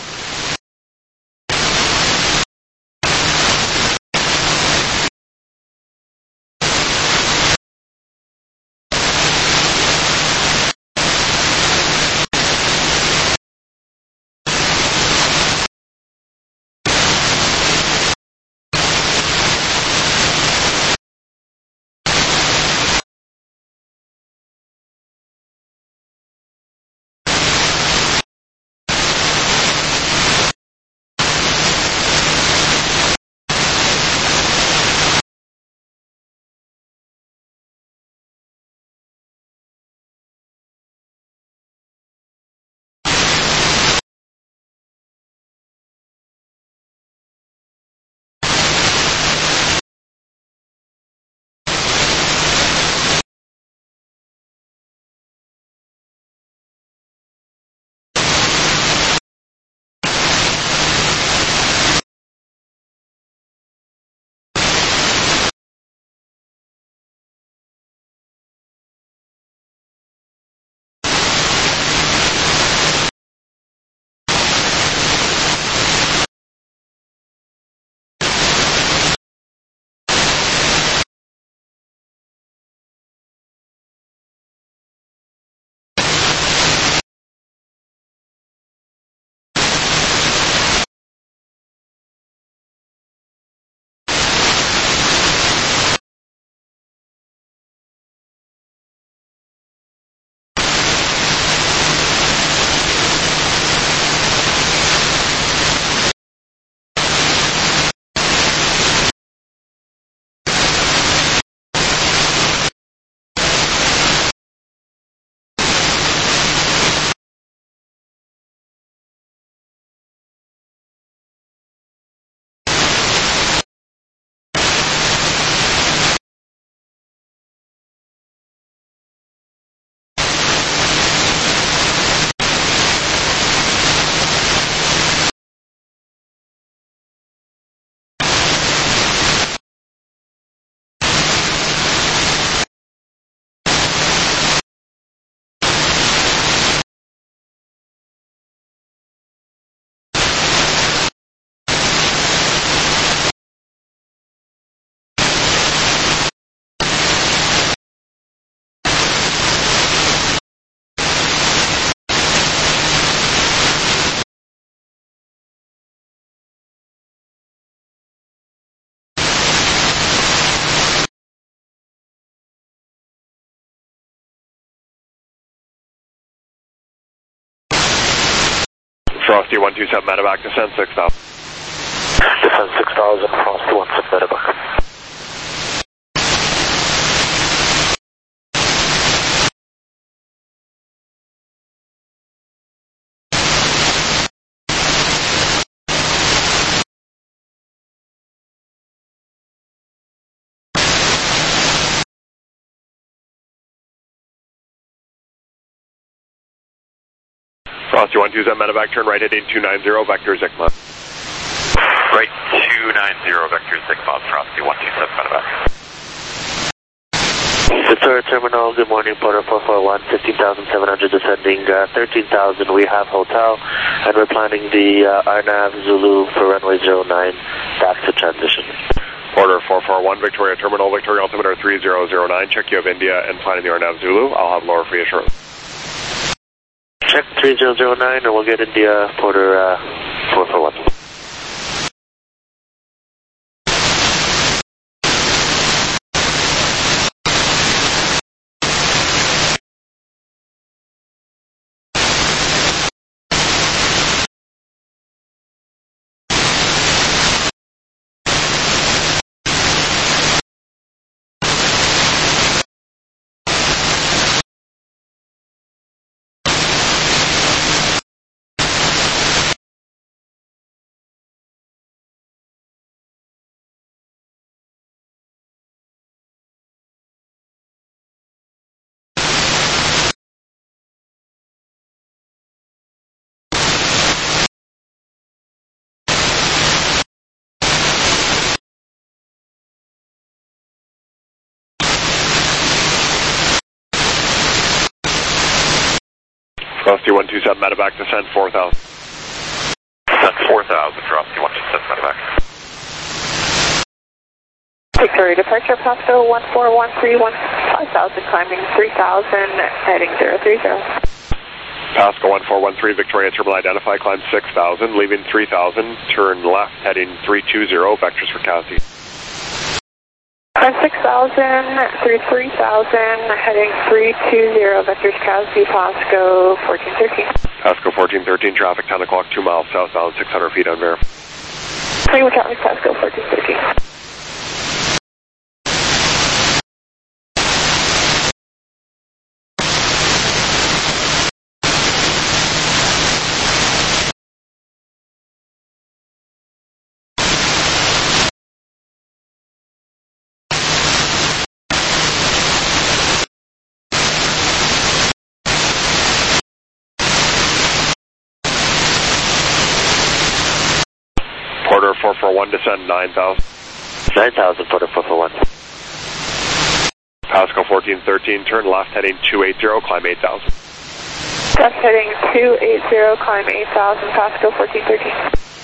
[SPEAKER 4] Frosty one two seven medevac, descend six thousand.
[SPEAKER 8] Descend six thousand, Frosty one seven medevac.
[SPEAKER 4] Frosty one two seven medevac, turn right heading two nine zero, vector I C M O S.
[SPEAKER 9] Right two nine zero, vector I C M O S, Frosty one two seven medevac.
[SPEAKER 7] Victoria Terminal, good morning, Porter four four one, fifteen thousand seven hundred descending, uh, thirteen thousand, we have hotel, and we're planning the uh, R N A V Zulu for runway zero nine, back to transition.
[SPEAKER 4] Order four four one, Victoria Terminal, Victoria altimeter three zero zero nine, check you have India and planning the R N A V Zulu, I'll have lower free assurance.
[SPEAKER 7] Check three zero zero nine, and we'll get India, Porter uh, four four one.
[SPEAKER 4] Frosty one two seven medevac, descend four thousand.
[SPEAKER 9] Descend four thousand, Frosty one two seven medevac.
[SPEAKER 3] Victoria departure, Pasco one four one three one five thousand, climbing three thousand, heading zero three zero.
[SPEAKER 4] Pasco one four one three, Victoria terminal identify, climb six thousand, leaving three thousand, turn left, heading three two zero, vectors for Cassie.
[SPEAKER 3] Climb six thousand through three thousand, heading three two zero, vectors Cassie, Pasco fourteen thirteen.
[SPEAKER 4] Pasco fourteen thirteen, traffic ten o'clock, two miles southbound, six hundred feet on verify.
[SPEAKER 3] Clean with traffic, Pasco fourteen thirteen.
[SPEAKER 4] Porter four four one, descend nine thousand.
[SPEAKER 7] nine thousand, Porter four four one.
[SPEAKER 4] Pasco fourteen thirteen, turn left, heading two eight zero, climb eight thousand.
[SPEAKER 3] Left heading two eight zero, climb eight thousand, Pasco fourteen thirteen.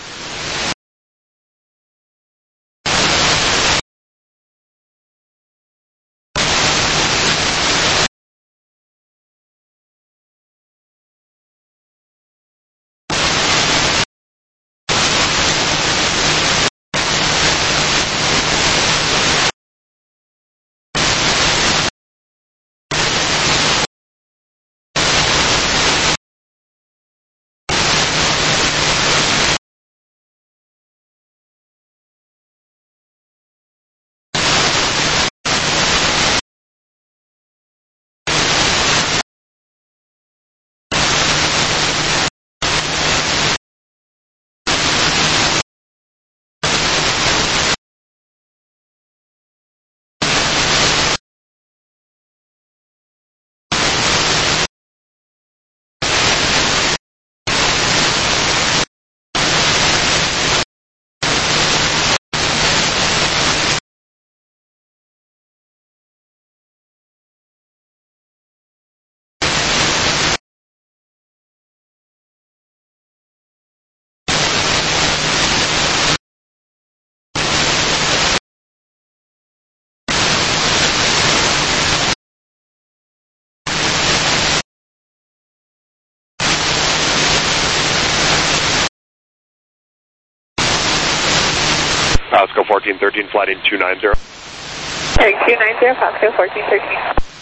[SPEAKER 4] Pasco fourteen thirteen, flight in two nine zero.
[SPEAKER 3] Heading two nine zero, Pasco fourteen thirteen.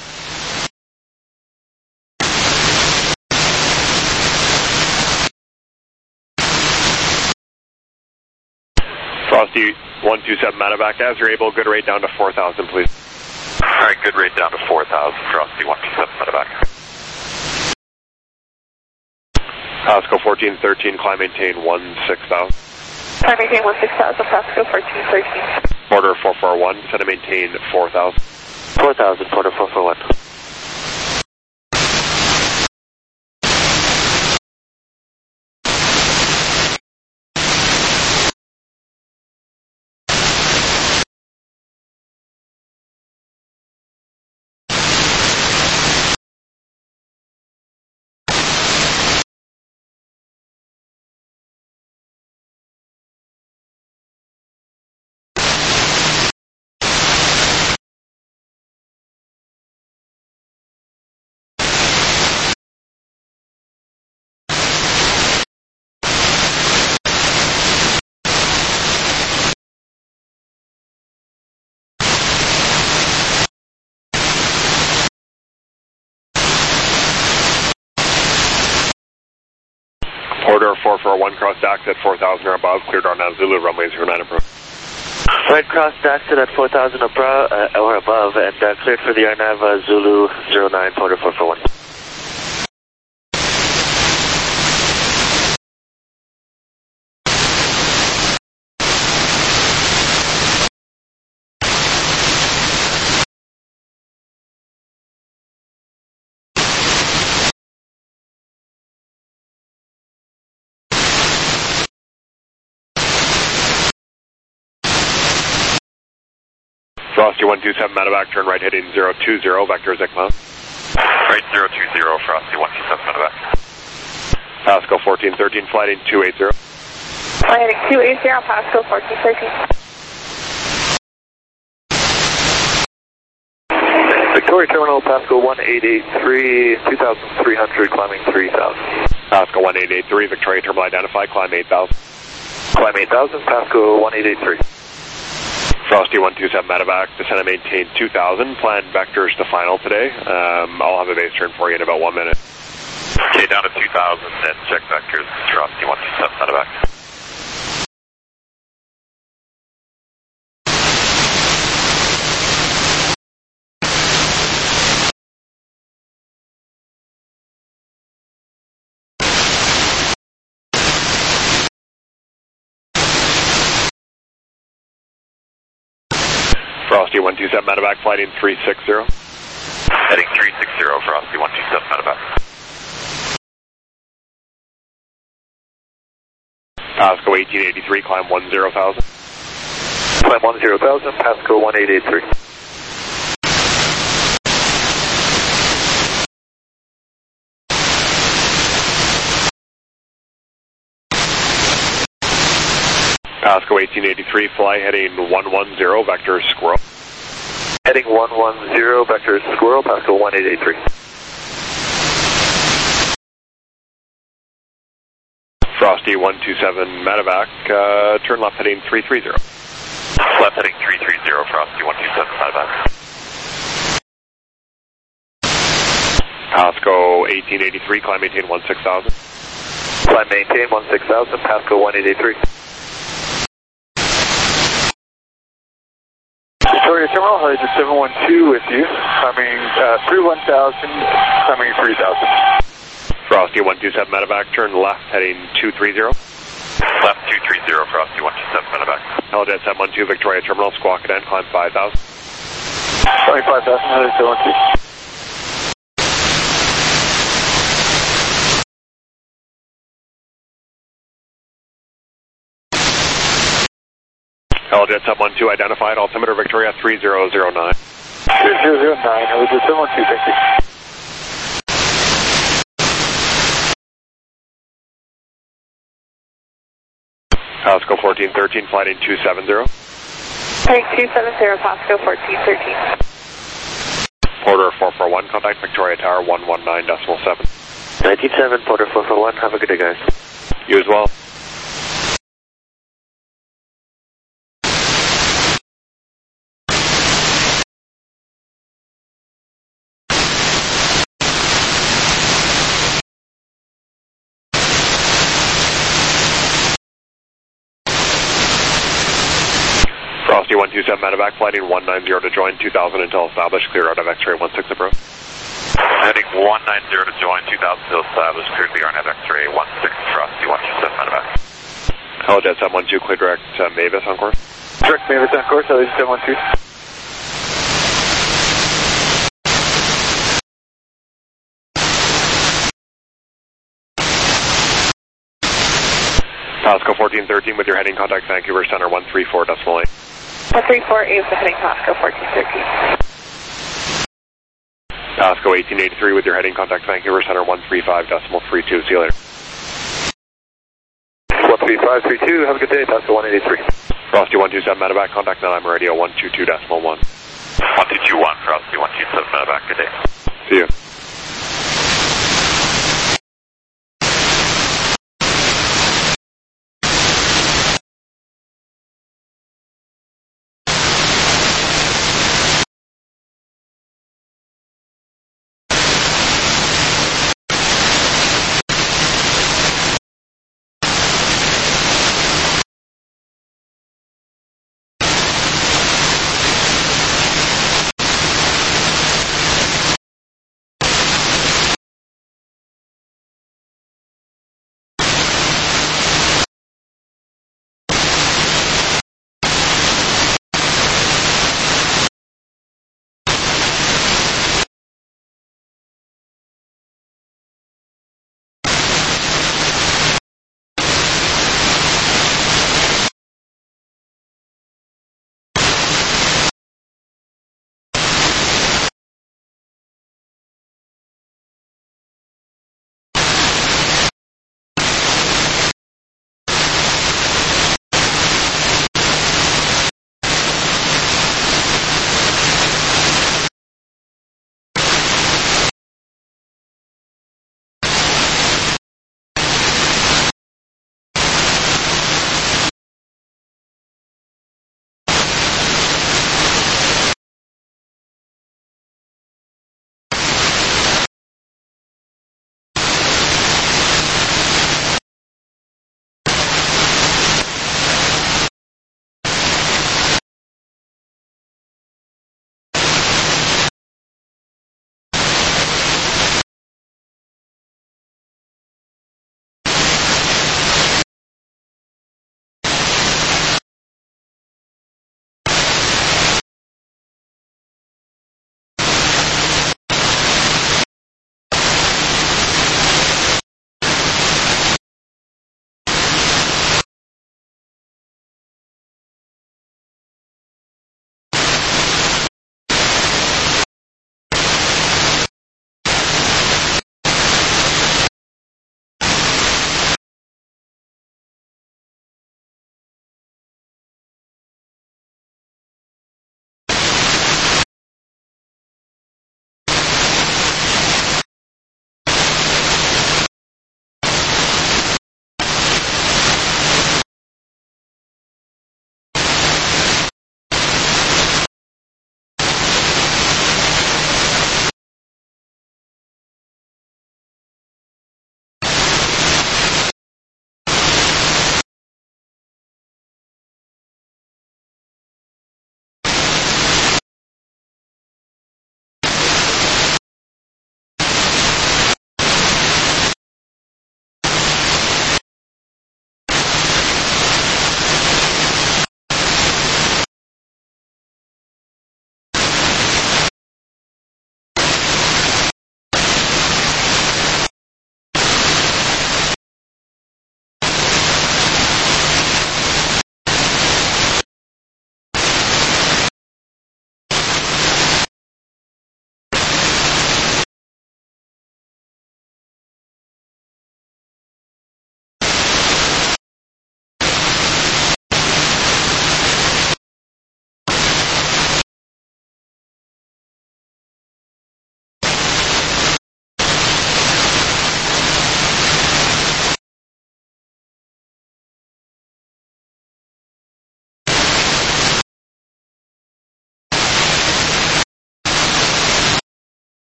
[SPEAKER 4] Frosty one two seven medevac, as you're able, good rate down to four thousand, please.
[SPEAKER 9] Alright, good rate down to four thousand, Frosty one two seven medevac.
[SPEAKER 4] Pasco fourteen thirteen, climb maintain one six thousand.
[SPEAKER 3] Climb maintain one six thousand, Pasco fourteen thirteen.
[SPEAKER 4] Porter four four one, set to maintain four thousand.
[SPEAKER 7] four thousand, Porter four four one.
[SPEAKER 4] Porter four four one, cross exit four thousand or above, cleared on now Zulu, runway zero nine approach.
[SPEAKER 7] Right, crossed exit at four thousand abro- uh, or above, and uh, cleared for the R N A V uh, Zulu zero nine, Porter four four one.
[SPEAKER 4] Frosty one two seven medevac, turn right heading zero two zero, vector is ECMA.
[SPEAKER 9] Right, zero two zero, Frosty one two seven, medevac.
[SPEAKER 4] Pasco fourteen thirteen, flight in two eight zero.
[SPEAKER 3] Flight heading two eight zero, Pasco fourteen thirteen.
[SPEAKER 6] Victoria Terminal, Pasco one eight eight three, two thousand three hundred, climbing three thousand.
[SPEAKER 4] Pasco one eight eight three, Victoria Terminal identified, climb eight thousand.
[SPEAKER 6] Climb eight thousand, Pasco one eight eight three.
[SPEAKER 4] Frosty one two seven, medevac, descend and maintain two thousand, planned vectors to final today. Um, I'll have a base turn for you in about one minute.
[SPEAKER 9] Okay, down to two thousand and check vectors, Frosty one two seven, medevac.
[SPEAKER 4] Frosty one two seven, medevac, flight in three six zero.
[SPEAKER 9] Heading three six zero, Frosty one two seven, medevac.
[SPEAKER 4] Pasco eighteen eighty-three, climb one zero thousand.
[SPEAKER 6] Climb one zero thousand, Pasco one eight eight three.
[SPEAKER 4] Pasco eighteen eighty-three, fly heading one one zero, vector squirrel.
[SPEAKER 6] Heading one one zero, vector squirrel, Pasco one eight eight three.
[SPEAKER 4] Frosty one two seven, medevac, uh, turn left heading three three zero.
[SPEAKER 9] Left heading three three zero, Frosty one two seven, medevac.
[SPEAKER 4] Pasco eighteen eighty-three, climb maintain one six thousand.
[SPEAKER 6] Climb maintain one six thousand, Pasco one eight eight three.
[SPEAKER 10] Victoria Terminal, Horizon seven one two with you, climbing uh, through one thousand, climbing three thousand.
[SPEAKER 4] Frosty one two seven, medevac, turn left heading two three zero.
[SPEAKER 9] Left two three zero, Frosty one two seven, medevac.
[SPEAKER 4] Helijet seven one two, Victoria Terminal, squawk it in, climb five thousand.
[SPEAKER 10] Climbing five thousand, Horizon seven one two.
[SPEAKER 4] Helijet seven one two, identified, altimeter Victoria three zero zero nine.
[SPEAKER 10] three zero zero nine, Helijet seven one two, thank you.
[SPEAKER 4] Pasco fourteen thirteen, flight in two seven zero.
[SPEAKER 3] Heading two seven zero, Pasco fourteen thirteen.
[SPEAKER 4] Porter four four one, contact Victoria Tower one one nine decimal seven.
[SPEAKER 7] nineteen seven, Porter four four one, have a good day, guys.
[SPEAKER 4] You as well. Frosty one two seven, medevac, flight in one nine zero to join two thousand until established, clear out of X-ray one six approach.
[SPEAKER 9] Heading one nine zero to join two thousand until established, clear the R N A V X-ray one six, Frosty one two seven, medevac.
[SPEAKER 4] Helijet seven one two, clear direct uh, Mavis on course.
[SPEAKER 10] Direct Mavis on course, Helijet seven one two.
[SPEAKER 4] Pasco fourteen thirteen with your heading contact Vancouver Center one three four decimal eight.
[SPEAKER 3] one three four eight with the heading Pasco fourteen thirteen.
[SPEAKER 4] Pasco eighteen eighty-three with your heading contact Vancouver Center one three five decimal three two. See you later.
[SPEAKER 6] one three five three two, have a good day, Pasco one eight eight three.
[SPEAKER 4] Frosty one two seven, medevac, contact Nanaimo Radio one two two decimal one.
[SPEAKER 9] one two two one, Frosty one two seven, medevac, good day.
[SPEAKER 4] See you.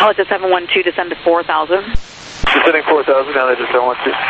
[SPEAKER 2] Halijet seven one two, descend to four thousand.
[SPEAKER 10] Descending four thousand, Halijet seven one two.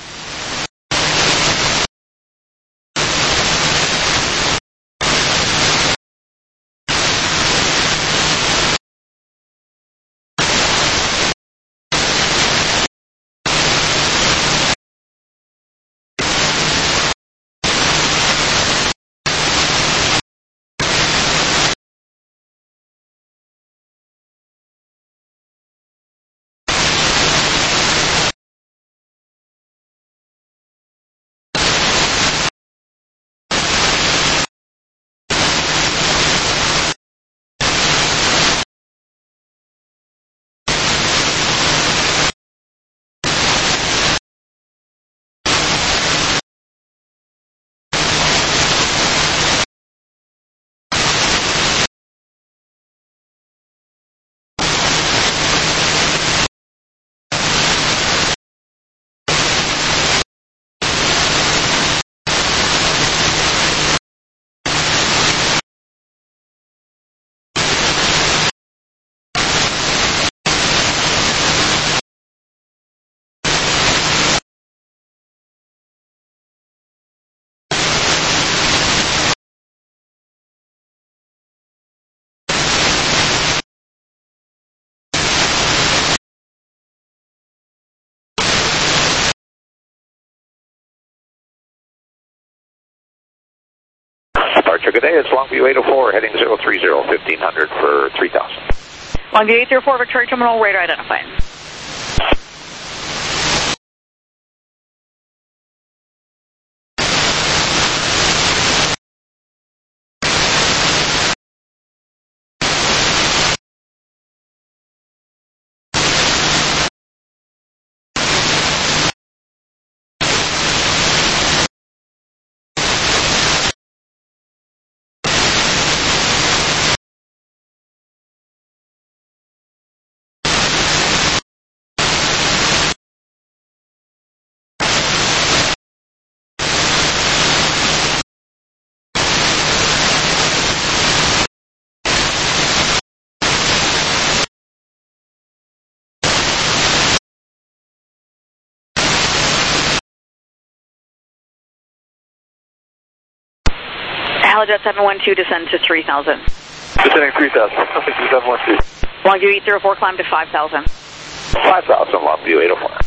[SPEAKER 11] Departure, good day. It's Longview eight oh four, heading zero three zero, fifteen hundred for three thousand.
[SPEAKER 2] Longview eight zero four, Victoria Terminal, radar identified. Halijet seven one two, descend to three thousand.
[SPEAKER 10] Descending three thousand, seven one two.
[SPEAKER 2] Longview eight zero four, climb to five thousand.
[SPEAKER 11] five thousand, Longview eight oh four.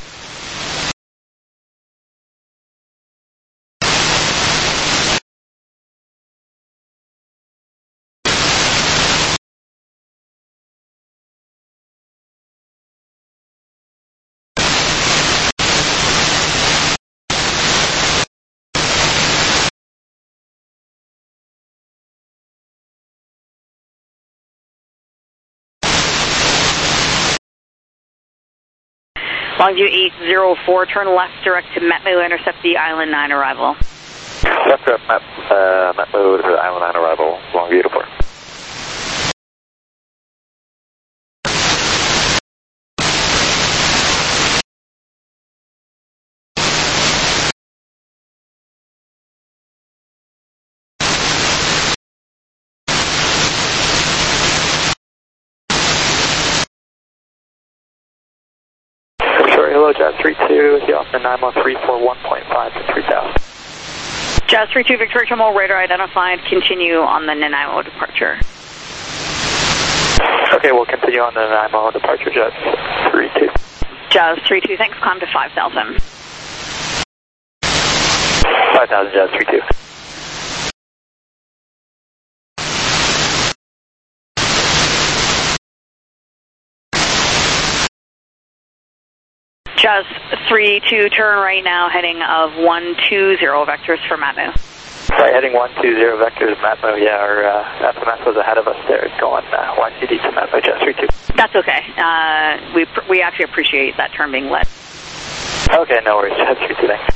[SPEAKER 2] Longview eight zero four, turn left direct to Metmo, intercept the Island nine arrival.
[SPEAKER 11] Left direct, Met, uh, Metmo to Island nine arrival, Longview eight oh four.
[SPEAKER 6] Hello, Jazz three two, the Austin nine one three four one point five to three thousand.
[SPEAKER 2] Jazz three two, Victoria Terminal, radar identified, continue on the Nanaimo departure.
[SPEAKER 6] Okay, we'll continue on the Nanaimo departure, Jazz three two.
[SPEAKER 2] Jazz three two, thanks, climb to five thousand.
[SPEAKER 6] five thousand, Jazz three two.
[SPEAKER 2] Jazz three two, turn right now, heading of one two zero vectors for Matmo.
[SPEAKER 6] Right, heading one two zero vectors, Matmo, yeah, our uh, F M S was ahead of us there, going uh, Y C D to Matmo, Jazz three two.
[SPEAKER 2] That's okay. Uh, we pr we actually appreciate that turn being lit.
[SPEAKER 6] Okay, no worries, Jazz three two, thanks.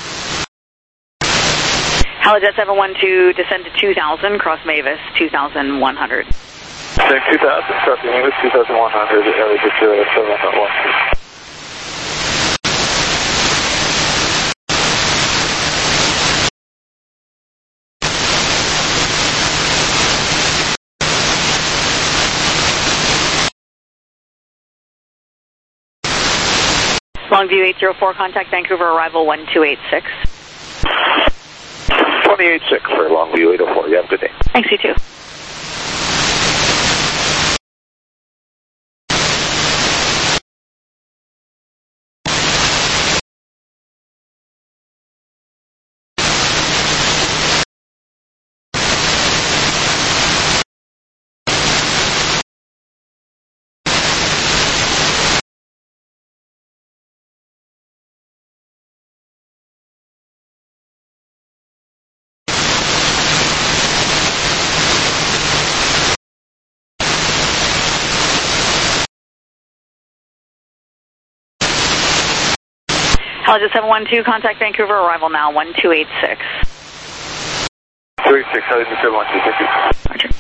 [SPEAKER 2] Halijet seven one two, descend to two thousand, cross Mavis, two thousand one hundred.
[SPEAKER 10] Descending two thousand, crossing Mavis, two thousand one hundred, Halijet seven one two.
[SPEAKER 2] Longview eight zero four, contact Vancouver, arrival one two eight six.
[SPEAKER 11] twenty-eight six for Longview eight oh four. You have a good day.
[SPEAKER 2] Thanks, you too. Helijet seven one two, contact Vancouver, arrival now one two eight six.
[SPEAKER 10] two eight six, Helijet seven one two, thank you.
[SPEAKER 2] Roger.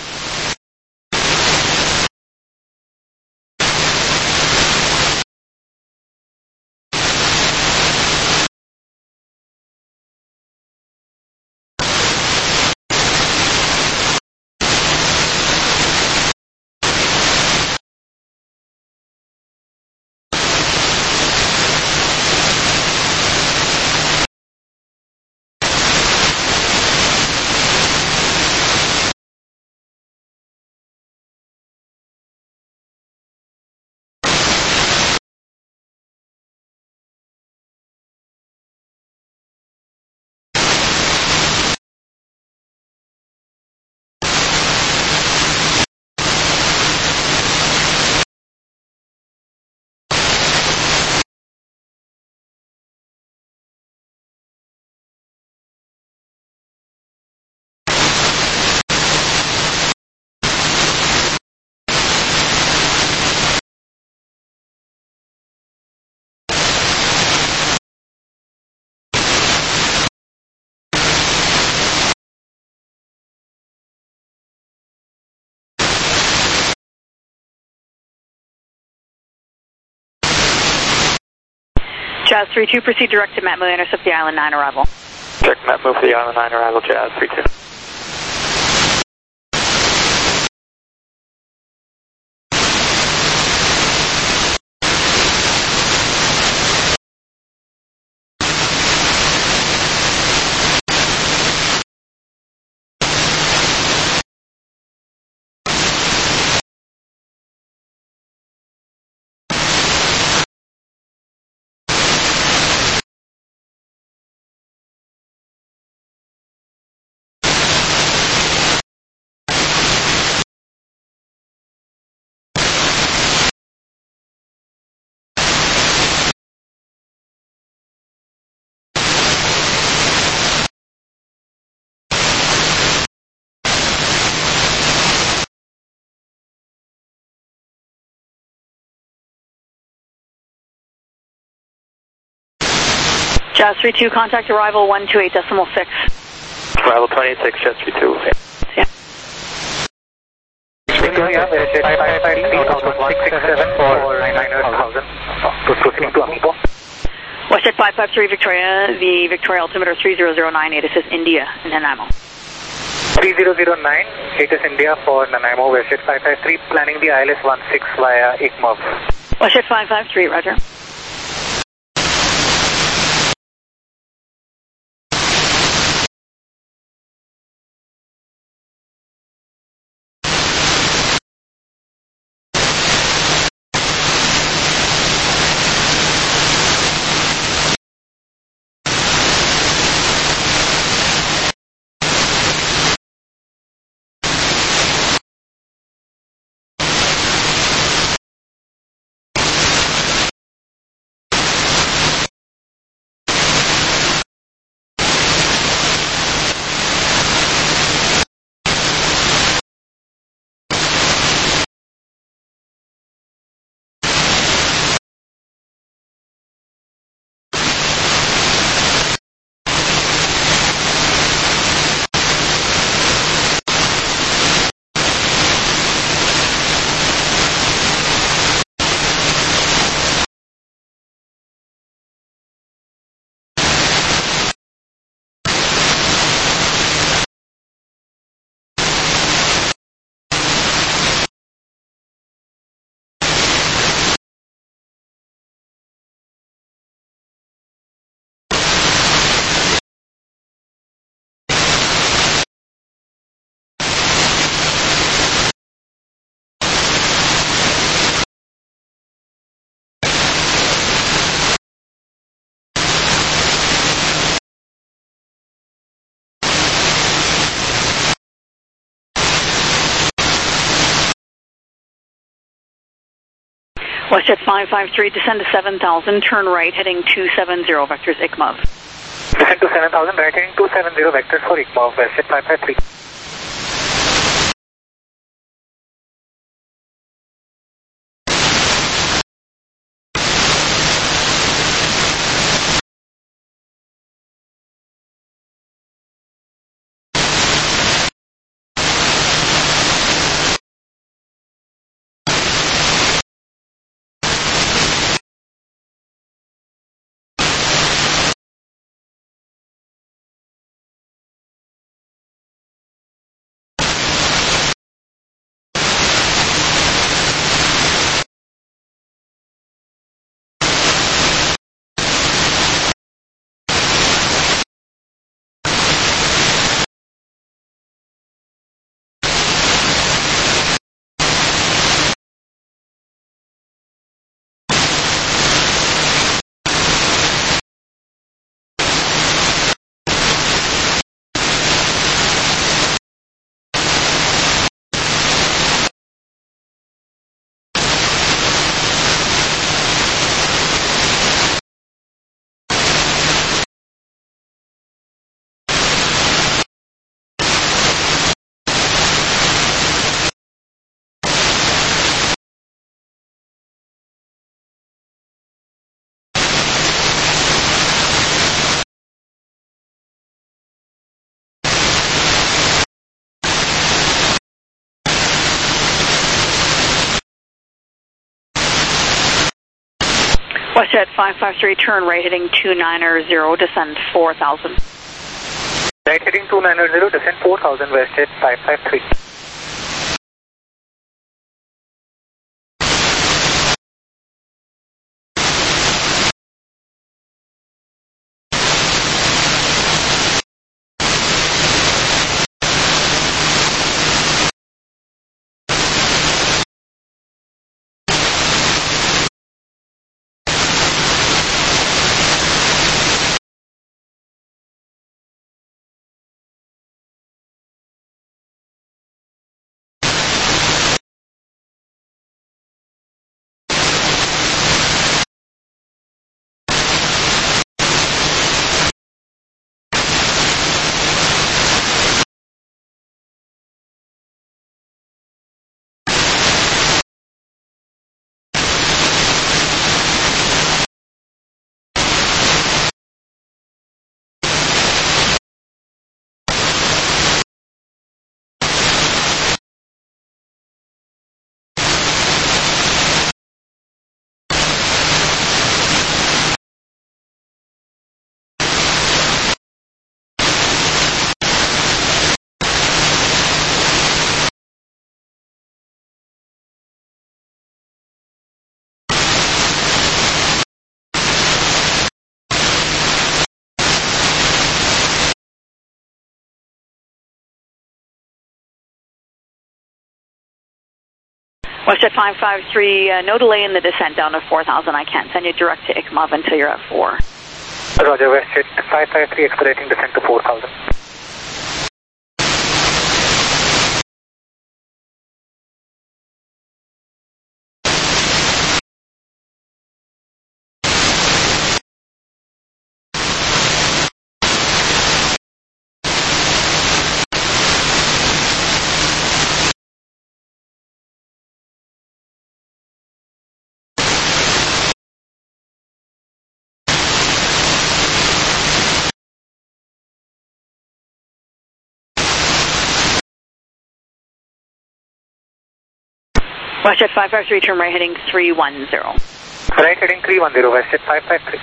[SPEAKER 2] Jazz three two, proceed direct to Matmove, intercept the Island nine arrival.
[SPEAKER 6] Direct Matmove for the Island nine arrival, Jazz three two.
[SPEAKER 2] Jazz three two, contact arrival one two eight decimal six.
[SPEAKER 6] Arrival twenty-eight six, Jazz three two.
[SPEAKER 2] Yeah. Westjet five five three Victoria, the Victoria altimeter three zero zero nine, A T I S is India in Nanaimo.
[SPEAKER 5] three zero zero nine, A T I S India for Nanaimo, Westjet five five three, planning the I L S one six via I C M O V.
[SPEAKER 2] Westjet five five three, roger. WestJet five five three, descend to seven thousand, turn right, heading two seven zero, vectors I C M O V.
[SPEAKER 6] Descend to seven thousand, right heading two seven zero, vectors for I C M O V, WestJet five five three.
[SPEAKER 2] WestJet five five three, turn right, heading two nine zero, descend four thousand.
[SPEAKER 6] Right heading two nine zero, descend four thousand, WestJet five five three.
[SPEAKER 2] WestJet five five three, uh, no delay in the descent down to four thousand. I can't send you direct to I C M O V until you're at four.
[SPEAKER 6] Roger, WestJet five five three, expediting descent to four thousand.
[SPEAKER 2] WestJet five five three, turn right, heading three one zero.
[SPEAKER 6] Right heading three one zero, WestJet five five three.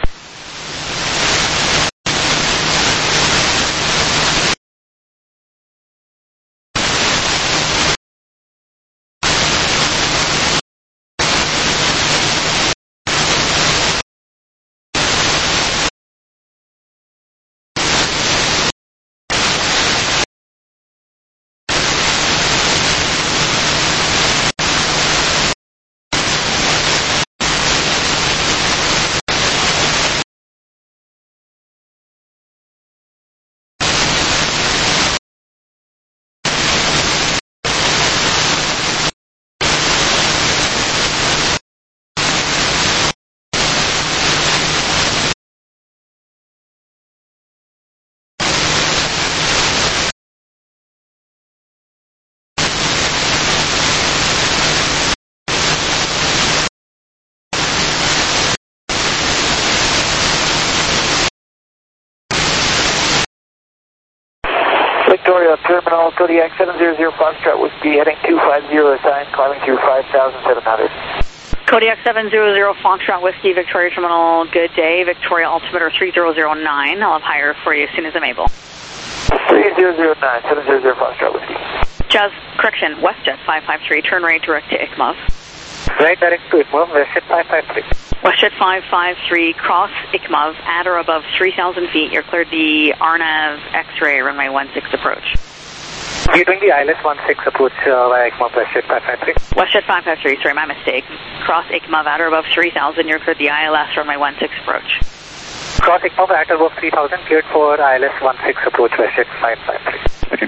[SPEAKER 6] Victoria Terminal, Kodiak seven zero zero Foxtrot Whiskey, heading two five zero assign, climbing through five thousand seven hundred.
[SPEAKER 2] Kodiak seven zero zero Foxtrot Whiskey, Victoria Terminal, good day. Victoria altimeter three zero zero nine. I'll have higher for you as soon as I'm able.
[SPEAKER 6] three zero zero nine, seven zero zero Foxtrot Whiskey.
[SPEAKER 2] Jazz, correction, WestJet five five three, turn right direct to I C M O V.
[SPEAKER 6] Right direct to I C M O V, WestJet five five three.
[SPEAKER 2] WestJet five five three, cross I C M O V, at or above three thousand feet. You're cleared the R N A V X-ray runway one six approach.
[SPEAKER 6] You're doing the I L S one six approach uh, via I C M O V, WestJet five five three.
[SPEAKER 2] WestJet five five three, sorry, my mistake. Cross I C M O V, at or above three thousand. You're cleared the I L S runway one six approach.
[SPEAKER 6] Cross I C M O V, at or above three thousand, cleared for I L S one six approach, WestJet five five three.
[SPEAKER 2] Okay.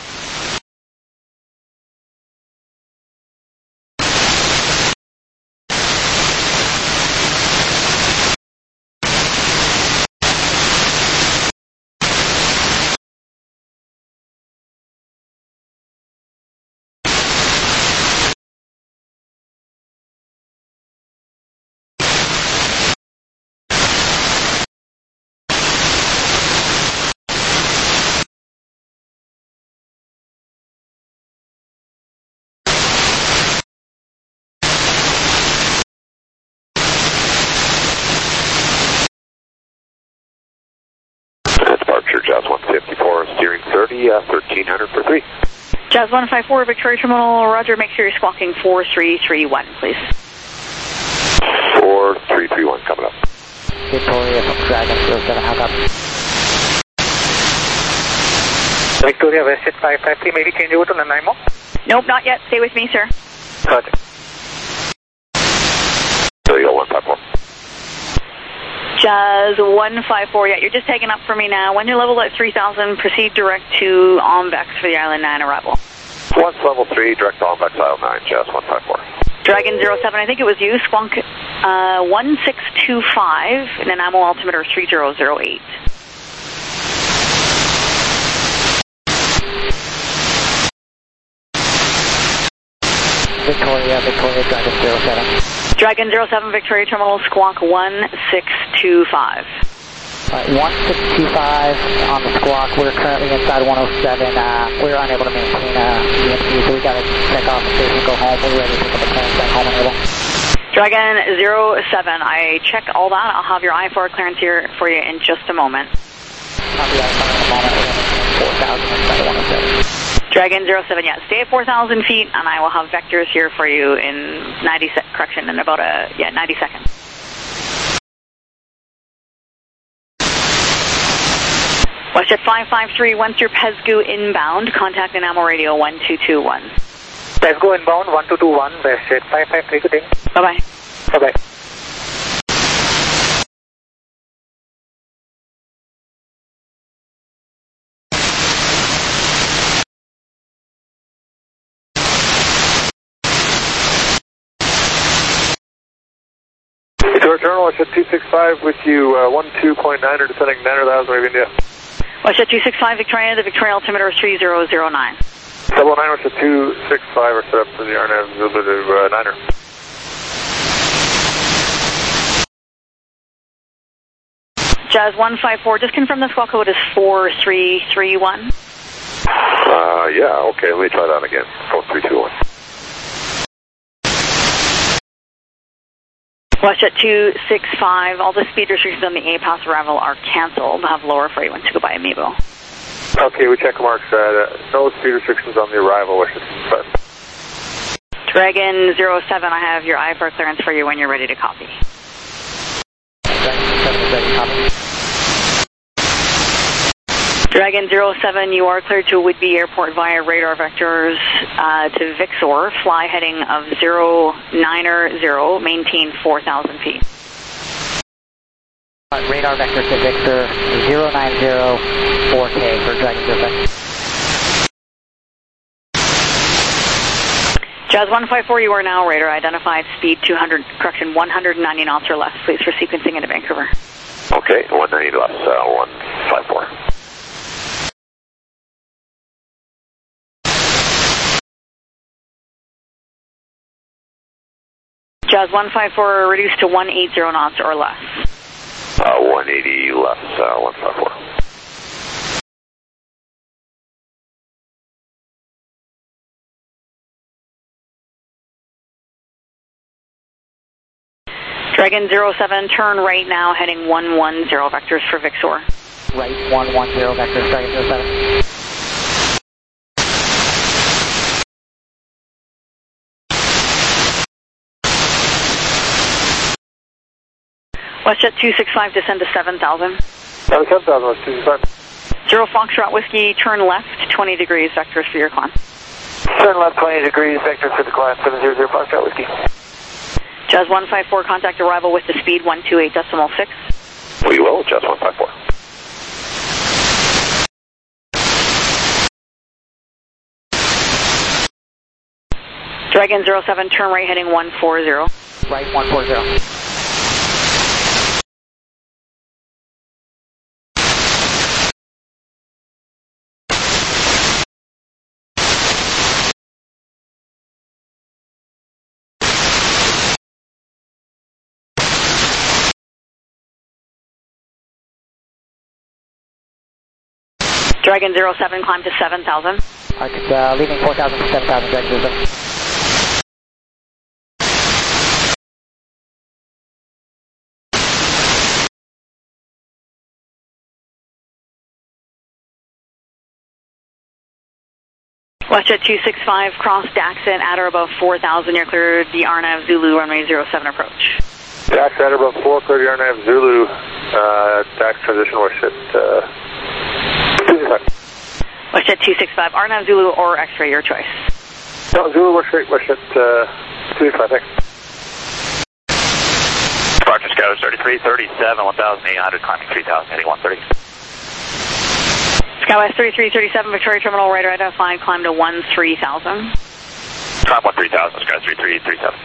[SPEAKER 11] Jazz one fifty-four, steering thirty, uh, thirteen hundred for three.
[SPEAKER 2] Jazz one five four, Victoria Terminal, roger, make sure you're squawking four three three one, please.
[SPEAKER 11] four three three one coming up.
[SPEAKER 6] Victoria from Dragon zero seven, hang up. Victoria, WestJet five five three, maybe change over to Nanaimo?
[SPEAKER 2] Nope, not yet, stay with me, sir.
[SPEAKER 6] Roger.
[SPEAKER 11] Kodiak one five four.
[SPEAKER 2] Jazz one five four, yeah, you're just taking up for me now. When you're level at three thousand, proceed direct to Omvex for the Island nine arrival.
[SPEAKER 11] Once level three, direct to Omvex Island nine, Jazz one five four.
[SPEAKER 2] Dragon zero seven, I think it was you, squonk uh, one six two five, and then Nanaimo altimeter three zero zero eight.
[SPEAKER 6] Victoria, Victoria, Dragon zero seven.
[SPEAKER 2] Dragon zero seven, Victoria Terminal, squawk one six two five.
[SPEAKER 6] Alright, one six two five on the squawk. We're currently inside one oh seven. Uh, we're unable to maintain uh, E M C, so we gotta check off the station, go home. We're ready to pick up the plane, back home and able.
[SPEAKER 2] Dragon zero seven, I checked all that. I'll have your I four clearance here for you in just a moment.
[SPEAKER 6] I'll be outside in a moment. We're going to four thousand inside one oh seven.
[SPEAKER 2] Dragon zero seven, yeah, stay at four thousand feet, and I will have vectors here for you in ninety sec correction, in about a, yeah, ninety seconds. WestJet five five three, went through Pesgu inbound, contact Nanaimo radio one two two one.
[SPEAKER 6] Pesgu inbound one two two one, WestJet five five three, good day.
[SPEAKER 2] Bye-bye.
[SPEAKER 6] Bye-bye.
[SPEAKER 10] Victoria Terminal, WestJet two six five with you, uh, one two point nine er, descending nine thousand, wave India.
[SPEAKER 2] WestJet two six five, Victoria, the Victoria altimeter three zero zero nine.
[SPEAKER 10] Double nine, WestJet two six five, are set up for the R N A V Zulu to uh, niner.
[SPEAKER 2] Jazz one five four, just confirm the squawk code is four three three one.
[SPEAKER 11] Uh, yeah, okay, let me try that again. four three two one.
[SPEAKER 2] WestJet two six five, all the speed restrictions on the A PAS arrival are cancelled. I'll have lower for you once you go by Amiibo.
[SPEAKER 10] Okay, we check marks. Uh, no speed restrictions on the arrival, WestJet five.
[SPEAKER 2] Dragon zero seven, I have your I F R clearance for you when you're ready to copy.
[SPEAKER 6] Dragon seven is ready, copy.
[SPEAKER 2] Dragon zero seven, you are cleared to Whidbey Airport via radar vectors uh, to Vixor, fly heading of zero niner zero, maintain four thousand feet.
[SPEAKER 6] Uh, radar vector to Victor zero nine zero four K for Dragon zero seven.
[SPEAKER 2] Jazz one five four, you are now radar identified, speed two hundred, correction, one hundred ninety knots or less, please, for sequencing into Vancouver.
[SPEAKER 11] Okay, one ninety less, uh, one five four.
[SPEAKER 2] Jazz one five four, reduced to one eighty knots or less.
[SPEAKER 11] Uh, one eighty less, uh, one five four.
[SPEAKER 2] Dragon zero seven, turn right now, heading one one zero, vectors for Vixor.
[SPEAKER 6] Right one one zero, vectors, Dragon zero seven.
[SPEAKER 2] WestJet two six five, descend to seven thousand.
[SPEAKER 10] seven thousand, West two six five.
[SPEAKER 2] Zero Foxtrot Whiskey, turn left, twenty degrees, vectors for your climb.
[SPEAKER 5] Turn left twenty degrees, vectors for the climb, seven zero zero Foxtrot Whiskey.
[SPEAKER 2] Jazz one five four, contact arrival with the speed one two eight decimal six.
[SPEAKER 11] We will, Jazz one five four.
[SPEAKER 2] Dragon zero seven, turn right, heading one four zero.
[SPEAKER 6] Right one four zero.
[SPEAKER 2] Dragon zero seven, climb to seven thousand.
[SPEAKER 6] Alright, uh, leaving four thousand to seven thousand, Dragon zero seven.
[SPEAKER 2] WestJet two six five, cross Daxon at or above four thousand, you're cleared the Arnav Zulu runway zero seven approach.
[SPEAKER 10] Dax at or above four, clear the Arnav Zulu, uh, Dax transition, we're at, uh, two six five.
[SPEAKER 2] WestJet two six five, Arnav Zulu or X-ray, your choice.
[SPEAKER 10] No, Zulu, we're straight, we're at, uh, two six five, thanks.
[SPEAKER 9] Departure Skywest thirty-three thirty-seven, one thousand eight hundred, climbing three thousand, heading one thirty.
[SPEAKER 2] Skywest thirty-three thirty-seven, Victoria Terminal, radar identified, climb to one three thousand.
[SPEAKER 9] Climb one three thousand, Skywest thirty-three thirty-seven.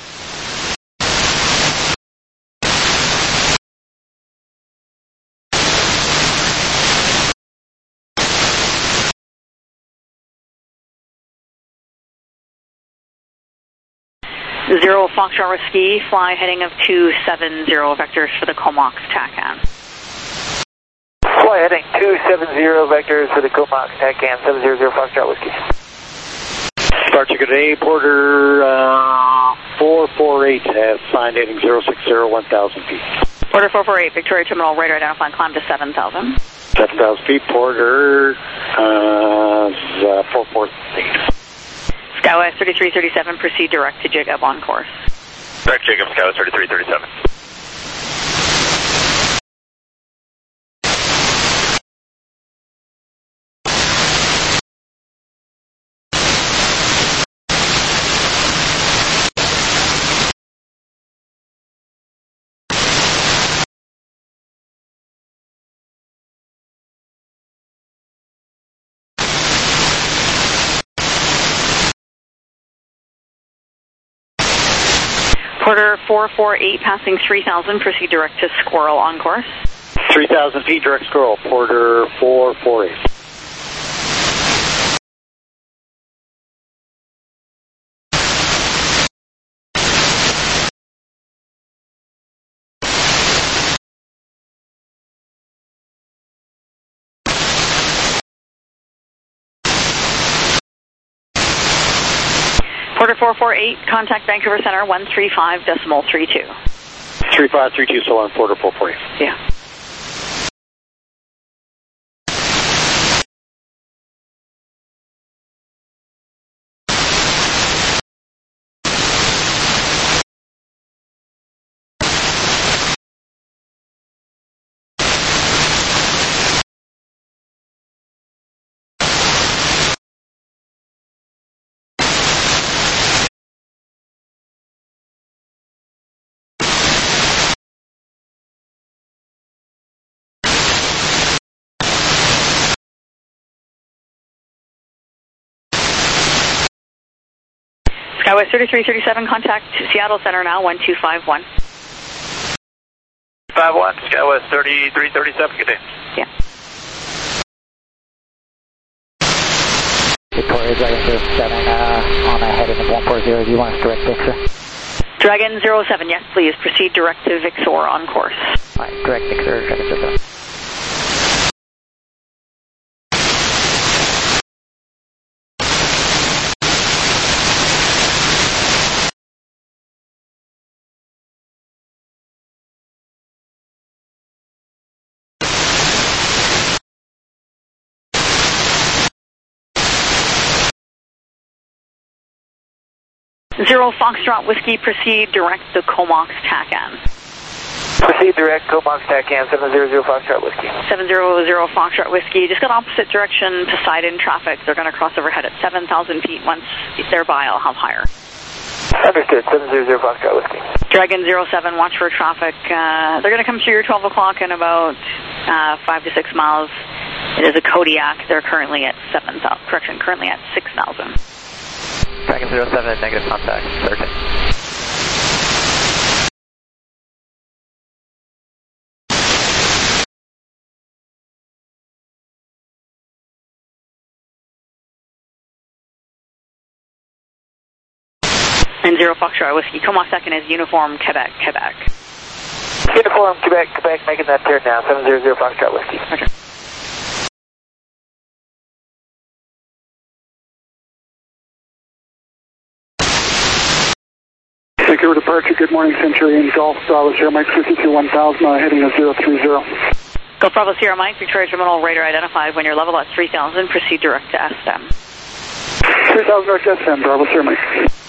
[SPEAKER 2] Zero Foxtrot Whiskey, fly heading of two seven zero, vectors for the Comox TACAN.
[SPEAKER 5] Fly heading two seven zero, vectors for the Comox TACAN, seven zero zero Foxtrot Whiskey.
[SPEAKER 8] Departure good day, Porter uh, four four eight has signed heading zero six zero, one thousand feet.
[SPEAKER 2] Porter four four eight, Victoria Terminal, radar identified, climb to seven thousand.
[SPEAKER 8] seven thousand feet, Porter uh, four four eight.
[SPEAKER 2] Skywest thirty-three thirty-seven, proceed direct to Jacob on course.
[SPEAKER 9] Direct Jacob, Skywest thirty-three thirty-seven.
[SPEAKER 2] Porter four four eight, passing three thousand, proceed direct to Squirrel on course.
[SPEAKER 8] three thousand feet, direct Squirrel, Porter four four eight.
[SPEAKER 2] Porter four four eight, contact Vancouver Center, one three five decimal three two.
[SPEAKER 8] three five three two, still on Porter four four eight.
[SPEAKER 2] Yeah. Skywest thirty-three thirty-seven, contact Seattle Center now, one two five one.
[SPEAKER 9] five one, Skywest thirty-three thirty-seven, good day.
[SPEAKER 2] Yeah.
[SPEAKER 6] Victoria Dragon zero seven, uh, on a heading of one four zero, do you want us direct Vixor?
[SPEAKER 2] Dragon zero seven, yes please, proceed direct to Vixor on course.
[SPEAKER 6] Alright, direct Vixor, Dragon zero seven.
[SPEAKER 2] Zero Foxtrot Whiskey, proceed direct to Comox T A C A N.
[SPEAKER 5] Proceed direct, Comox T A C A N, seven zero zero Foxtrot Whiskey.
[SPEAKER 2] seven zero zero Foxtrot Whiskey, just got opposite direction Poseidon traffic. They're going to cross overhead at seven thousand feet. Once they're by, I'll have higher.
[SPEAKER 5] Understood, seven zero zero Foxtrot Whiskey.
[SPEAKER 2] Dragon zero seven, watch for traffic. Uh, they're going to come through your twelve o'clock in about uh, five to six miles. It is a Kodiak. They're currently at seven thousand, correction, currently at six thousand.
[SPEAKER 12] Dragon zero seven, negative contact, thirteen.
[SPEAKER 2] And Zero Foxtrot Whiskey, Comox second is Uniform Quebec, Quebec.
[SPEAKER 5] Uniform Quebec, Quebec, making that turn now, seven zero zero Foxtrot Whiskey.
[SPEAKER 2] Okay.
[SPEAKER 13] Secure departure, good morning, Centurion Golf, Bravo Sierra Mike fifty-two one thousand, uh, heading to zero three zero.
[SPEAKER 2] Golf Bravo Sierra Mike, Victoria Terminal, radar identified. When you're level at three thousand, proceed direct to S M.
[SPEAKER 13] three thousand north S M, Bravo Sierra Mike.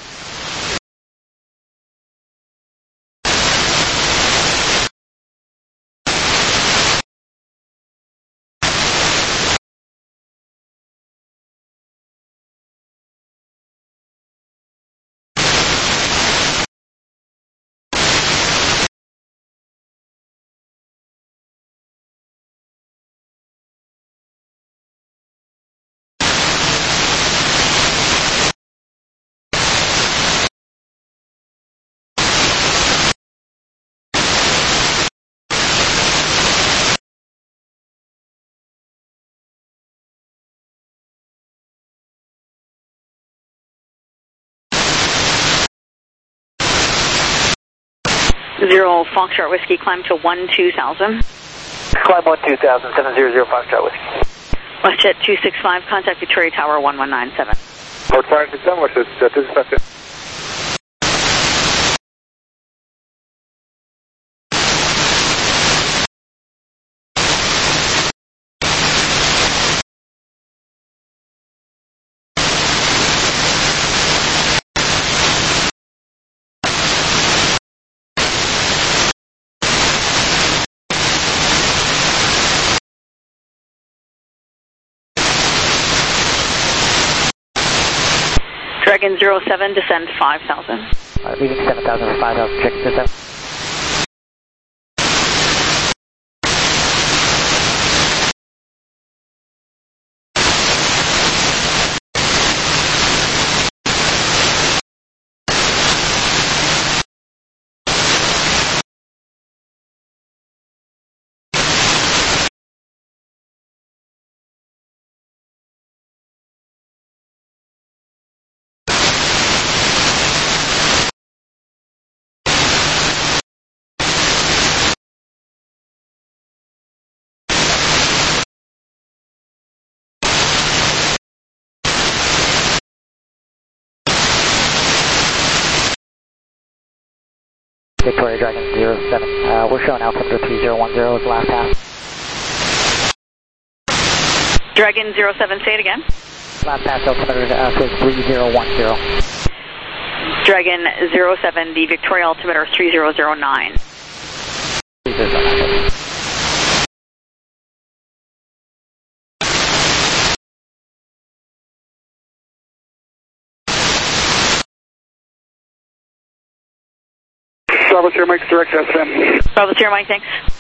[SPEAKER 2] Zero Foxtrot Whiskey, climb to one two thousand.
[SPEAKER 5] Climb one two thousand, seven zero zero Foxtrot Whiskey.
[SPEAKER 2] WestJet two six five, contact Victoria Tower one one nine seven.
[SPEAKER 10] Port five six seven, WestJet two six five.
[SPEAKER 2] Dragon zero seven, descend five thousand.
[SPEAKER 6] Alright, leaving seven thousand for five thousand, check descent. Victoria Dragon zero seven, uh, we're showing altimeter three zero one zero is last pass.
[SPEAKER 2] Dragon zero seven, say it again.
[SPEAKER 6] Last pass altimeter uh, says three zero one zero.
[SPEAKER 2] Dragon zero seven, the Victoria altimeter three zero zero nine.
[SPEAKER 6] three zero zero nine.
[SPEAKER 13] Bravo Sierra Mike, direct S M.
[SPEAKER 2] Bravo Sierra Mike, thanks.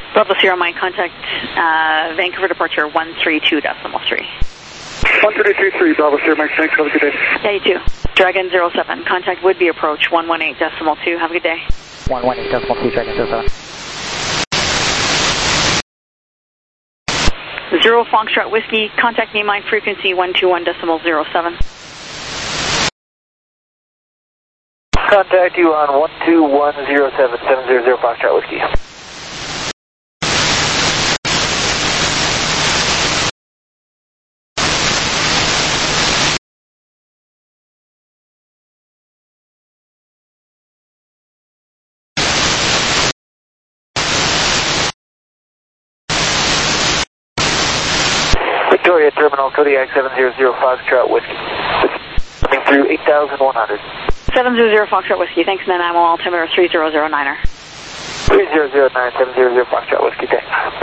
[SPEAKER 2] Bravo Sierra Mike, contact uh, Vancouver departure one three two decimal three.
[SPEAKER 13] one three two three, Bravo Sierra Mike, thanks, have a good day.
[SPEAKER 2] Yeah, you too. Dragon zero seven, contact Woodby approach one one eight decimal two, have a good day.
[SPEAKER 6] one one eight decimal two, Dragon zero seven.
[SPEAKER 2] Zero Foxtrot Whiskey, contact Nemain frequency one two one decimal zero seven.
[SPEAKER 5] Contact you on one two one zero seven, seven zero zero Foxtrot Whiskey. Victoria Terminal, Kodiak seven zero zero Foxtrot Whiskey. Coming through eight thousand one hundred.
[SPEAKER 2] seven zero zero Foxtrot Whiskey, thanks, and then I'm on altimeter three zero zero niner.
[SPEAKER 5] three zero zero nine, seven zero zero Foxtrot Whiskey, thanks.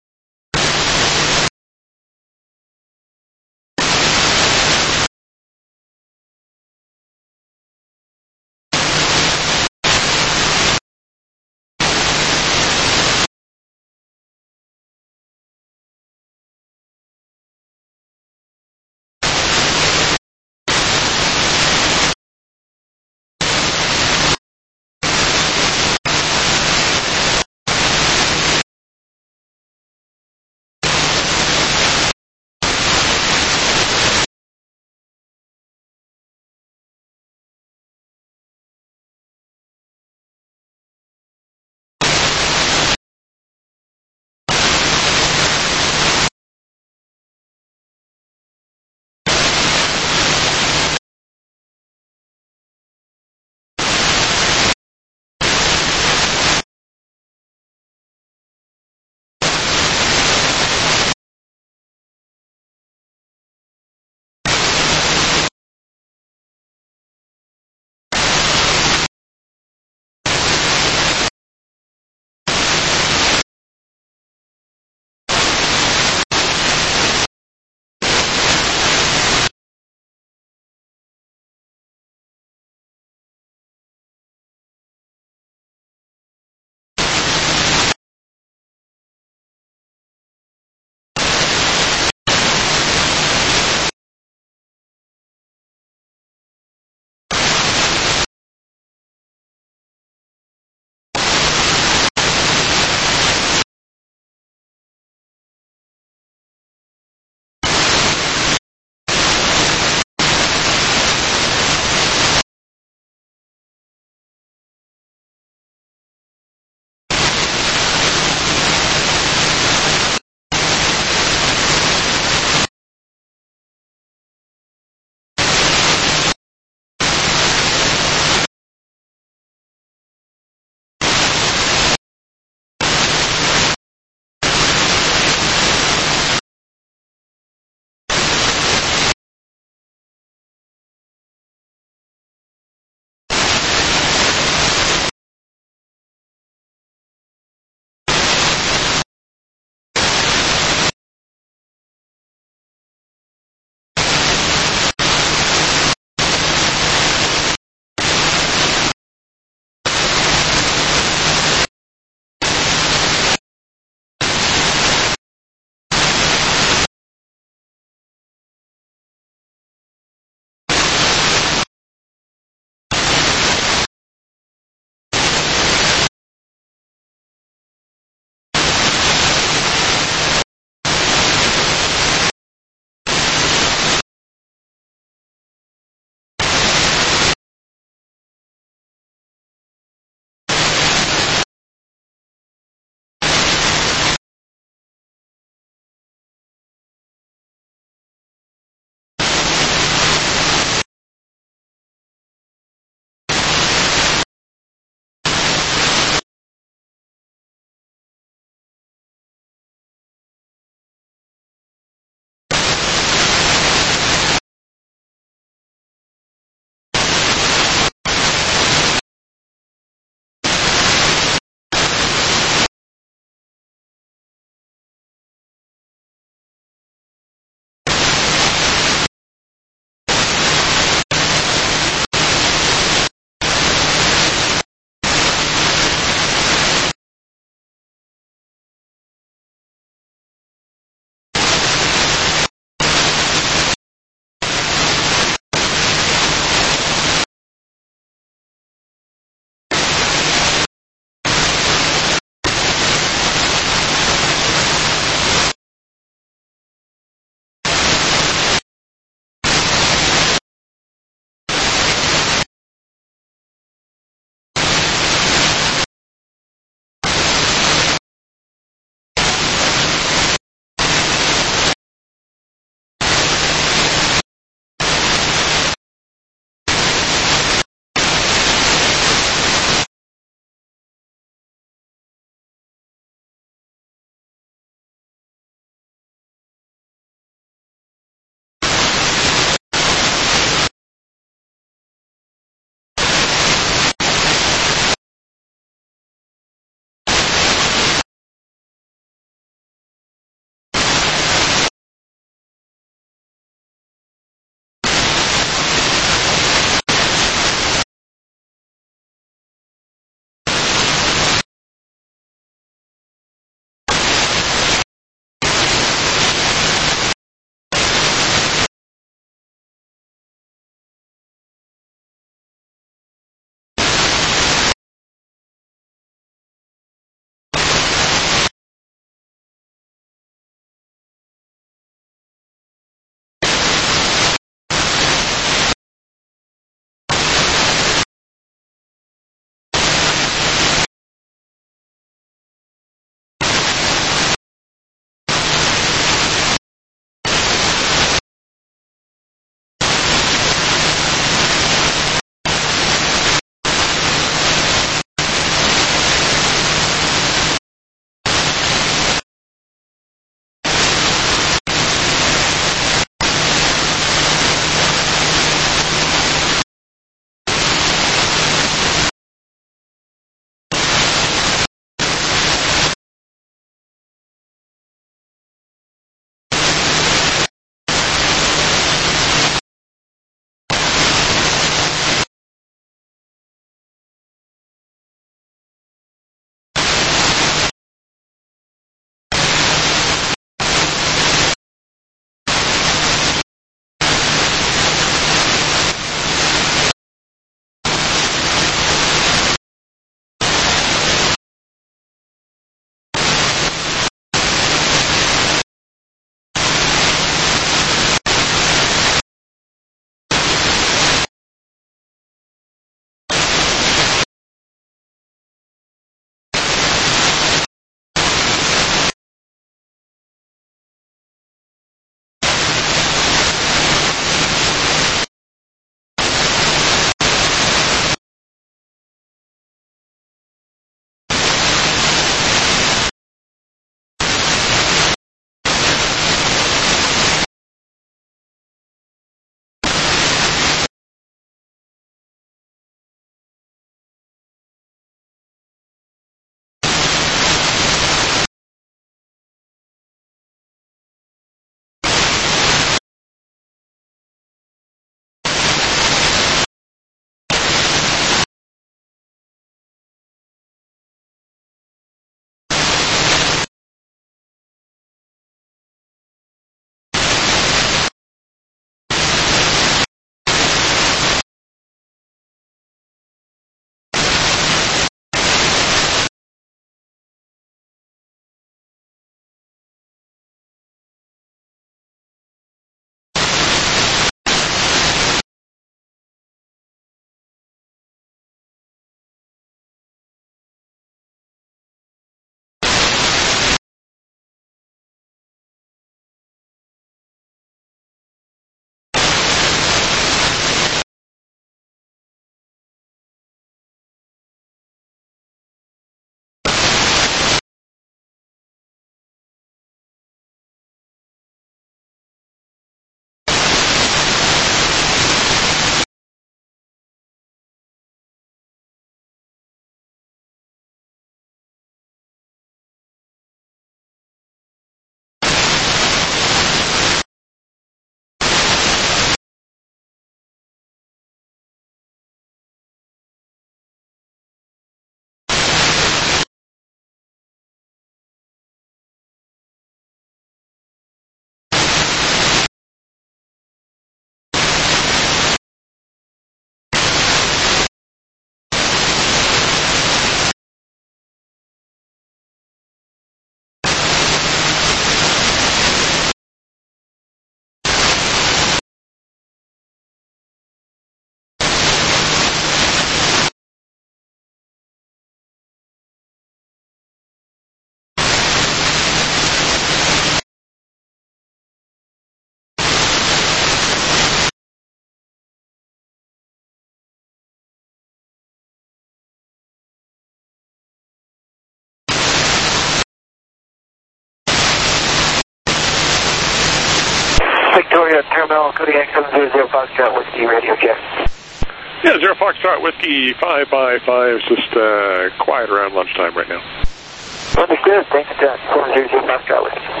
[SPEAKER 5] Victoria Terminal, Kodiak seven zero zero Foxtrot Whiskey, radio check.
[SPEAKER 4] Yeah, Zero Foxtrot Whiskey, five by five. It's just uh, quiet around lunchtime right now.
[SPEAKER 5] Understood. Thanks, John. seven zero zero Foxtrot Whiskey.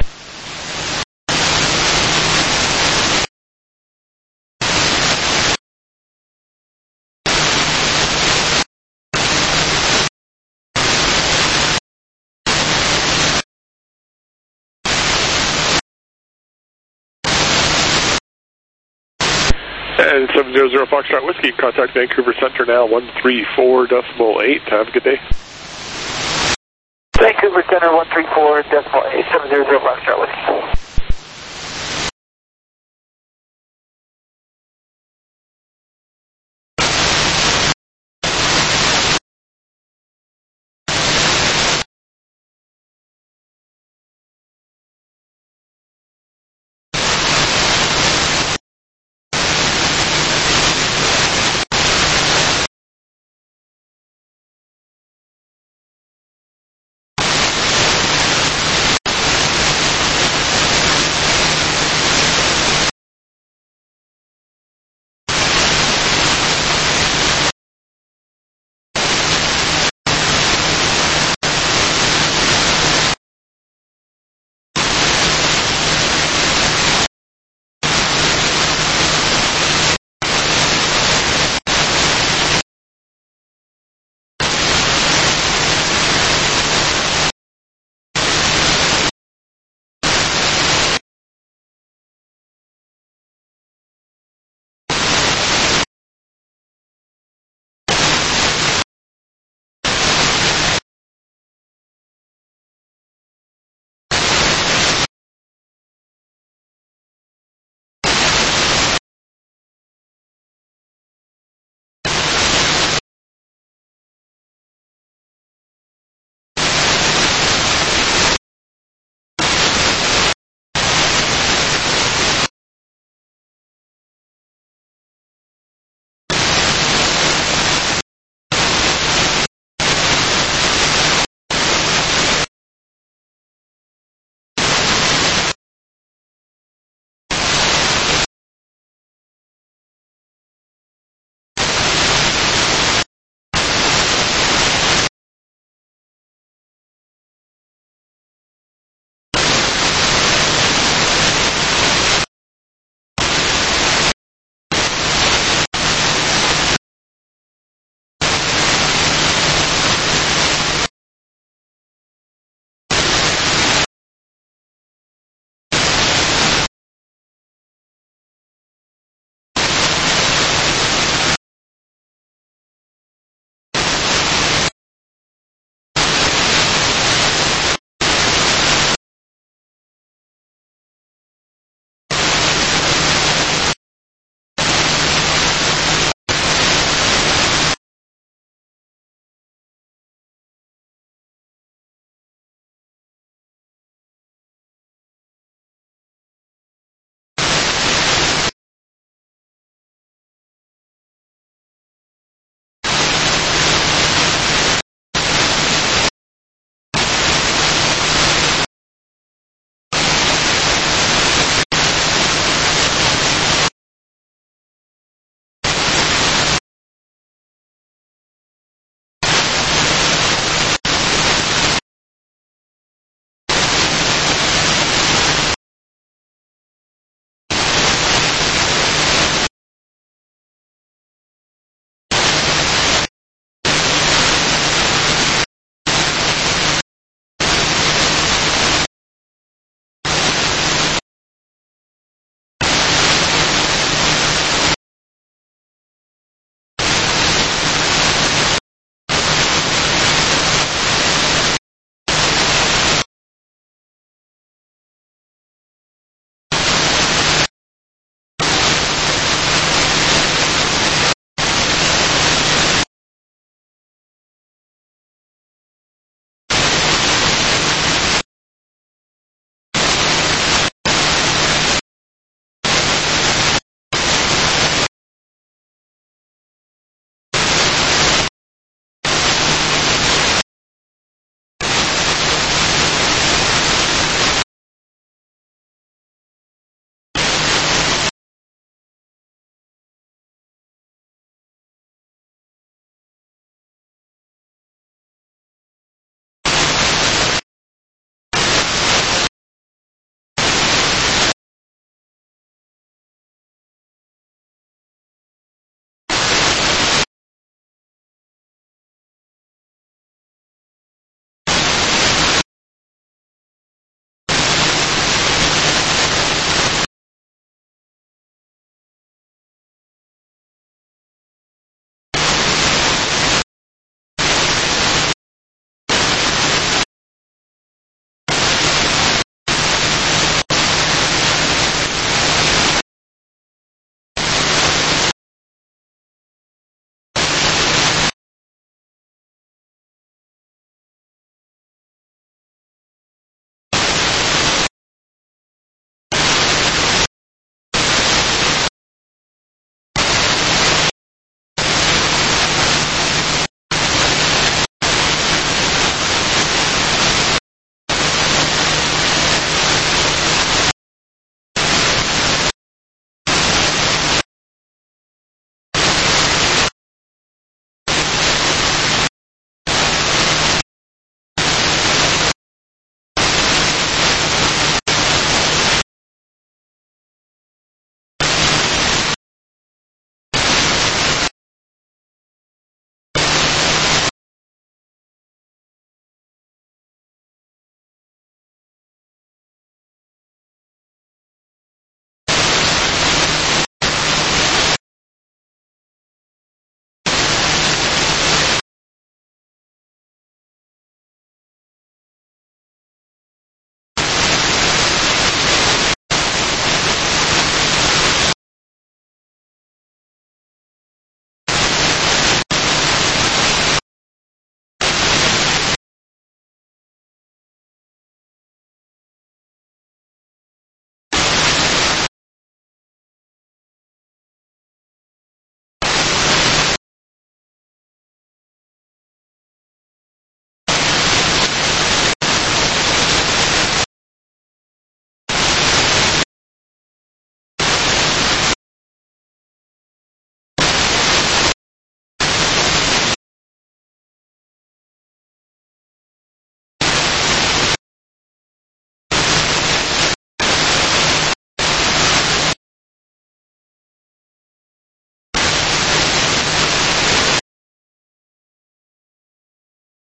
[SPEAKER 4] And seven zero zero Foxtrot Whiskey, contact Vancouver Center now, one three four decimal eight. Have a good day.
[SPEAKER 5] Vancouver Center, one three four decimal eight, seven zero zero Foxtrot Whiskey.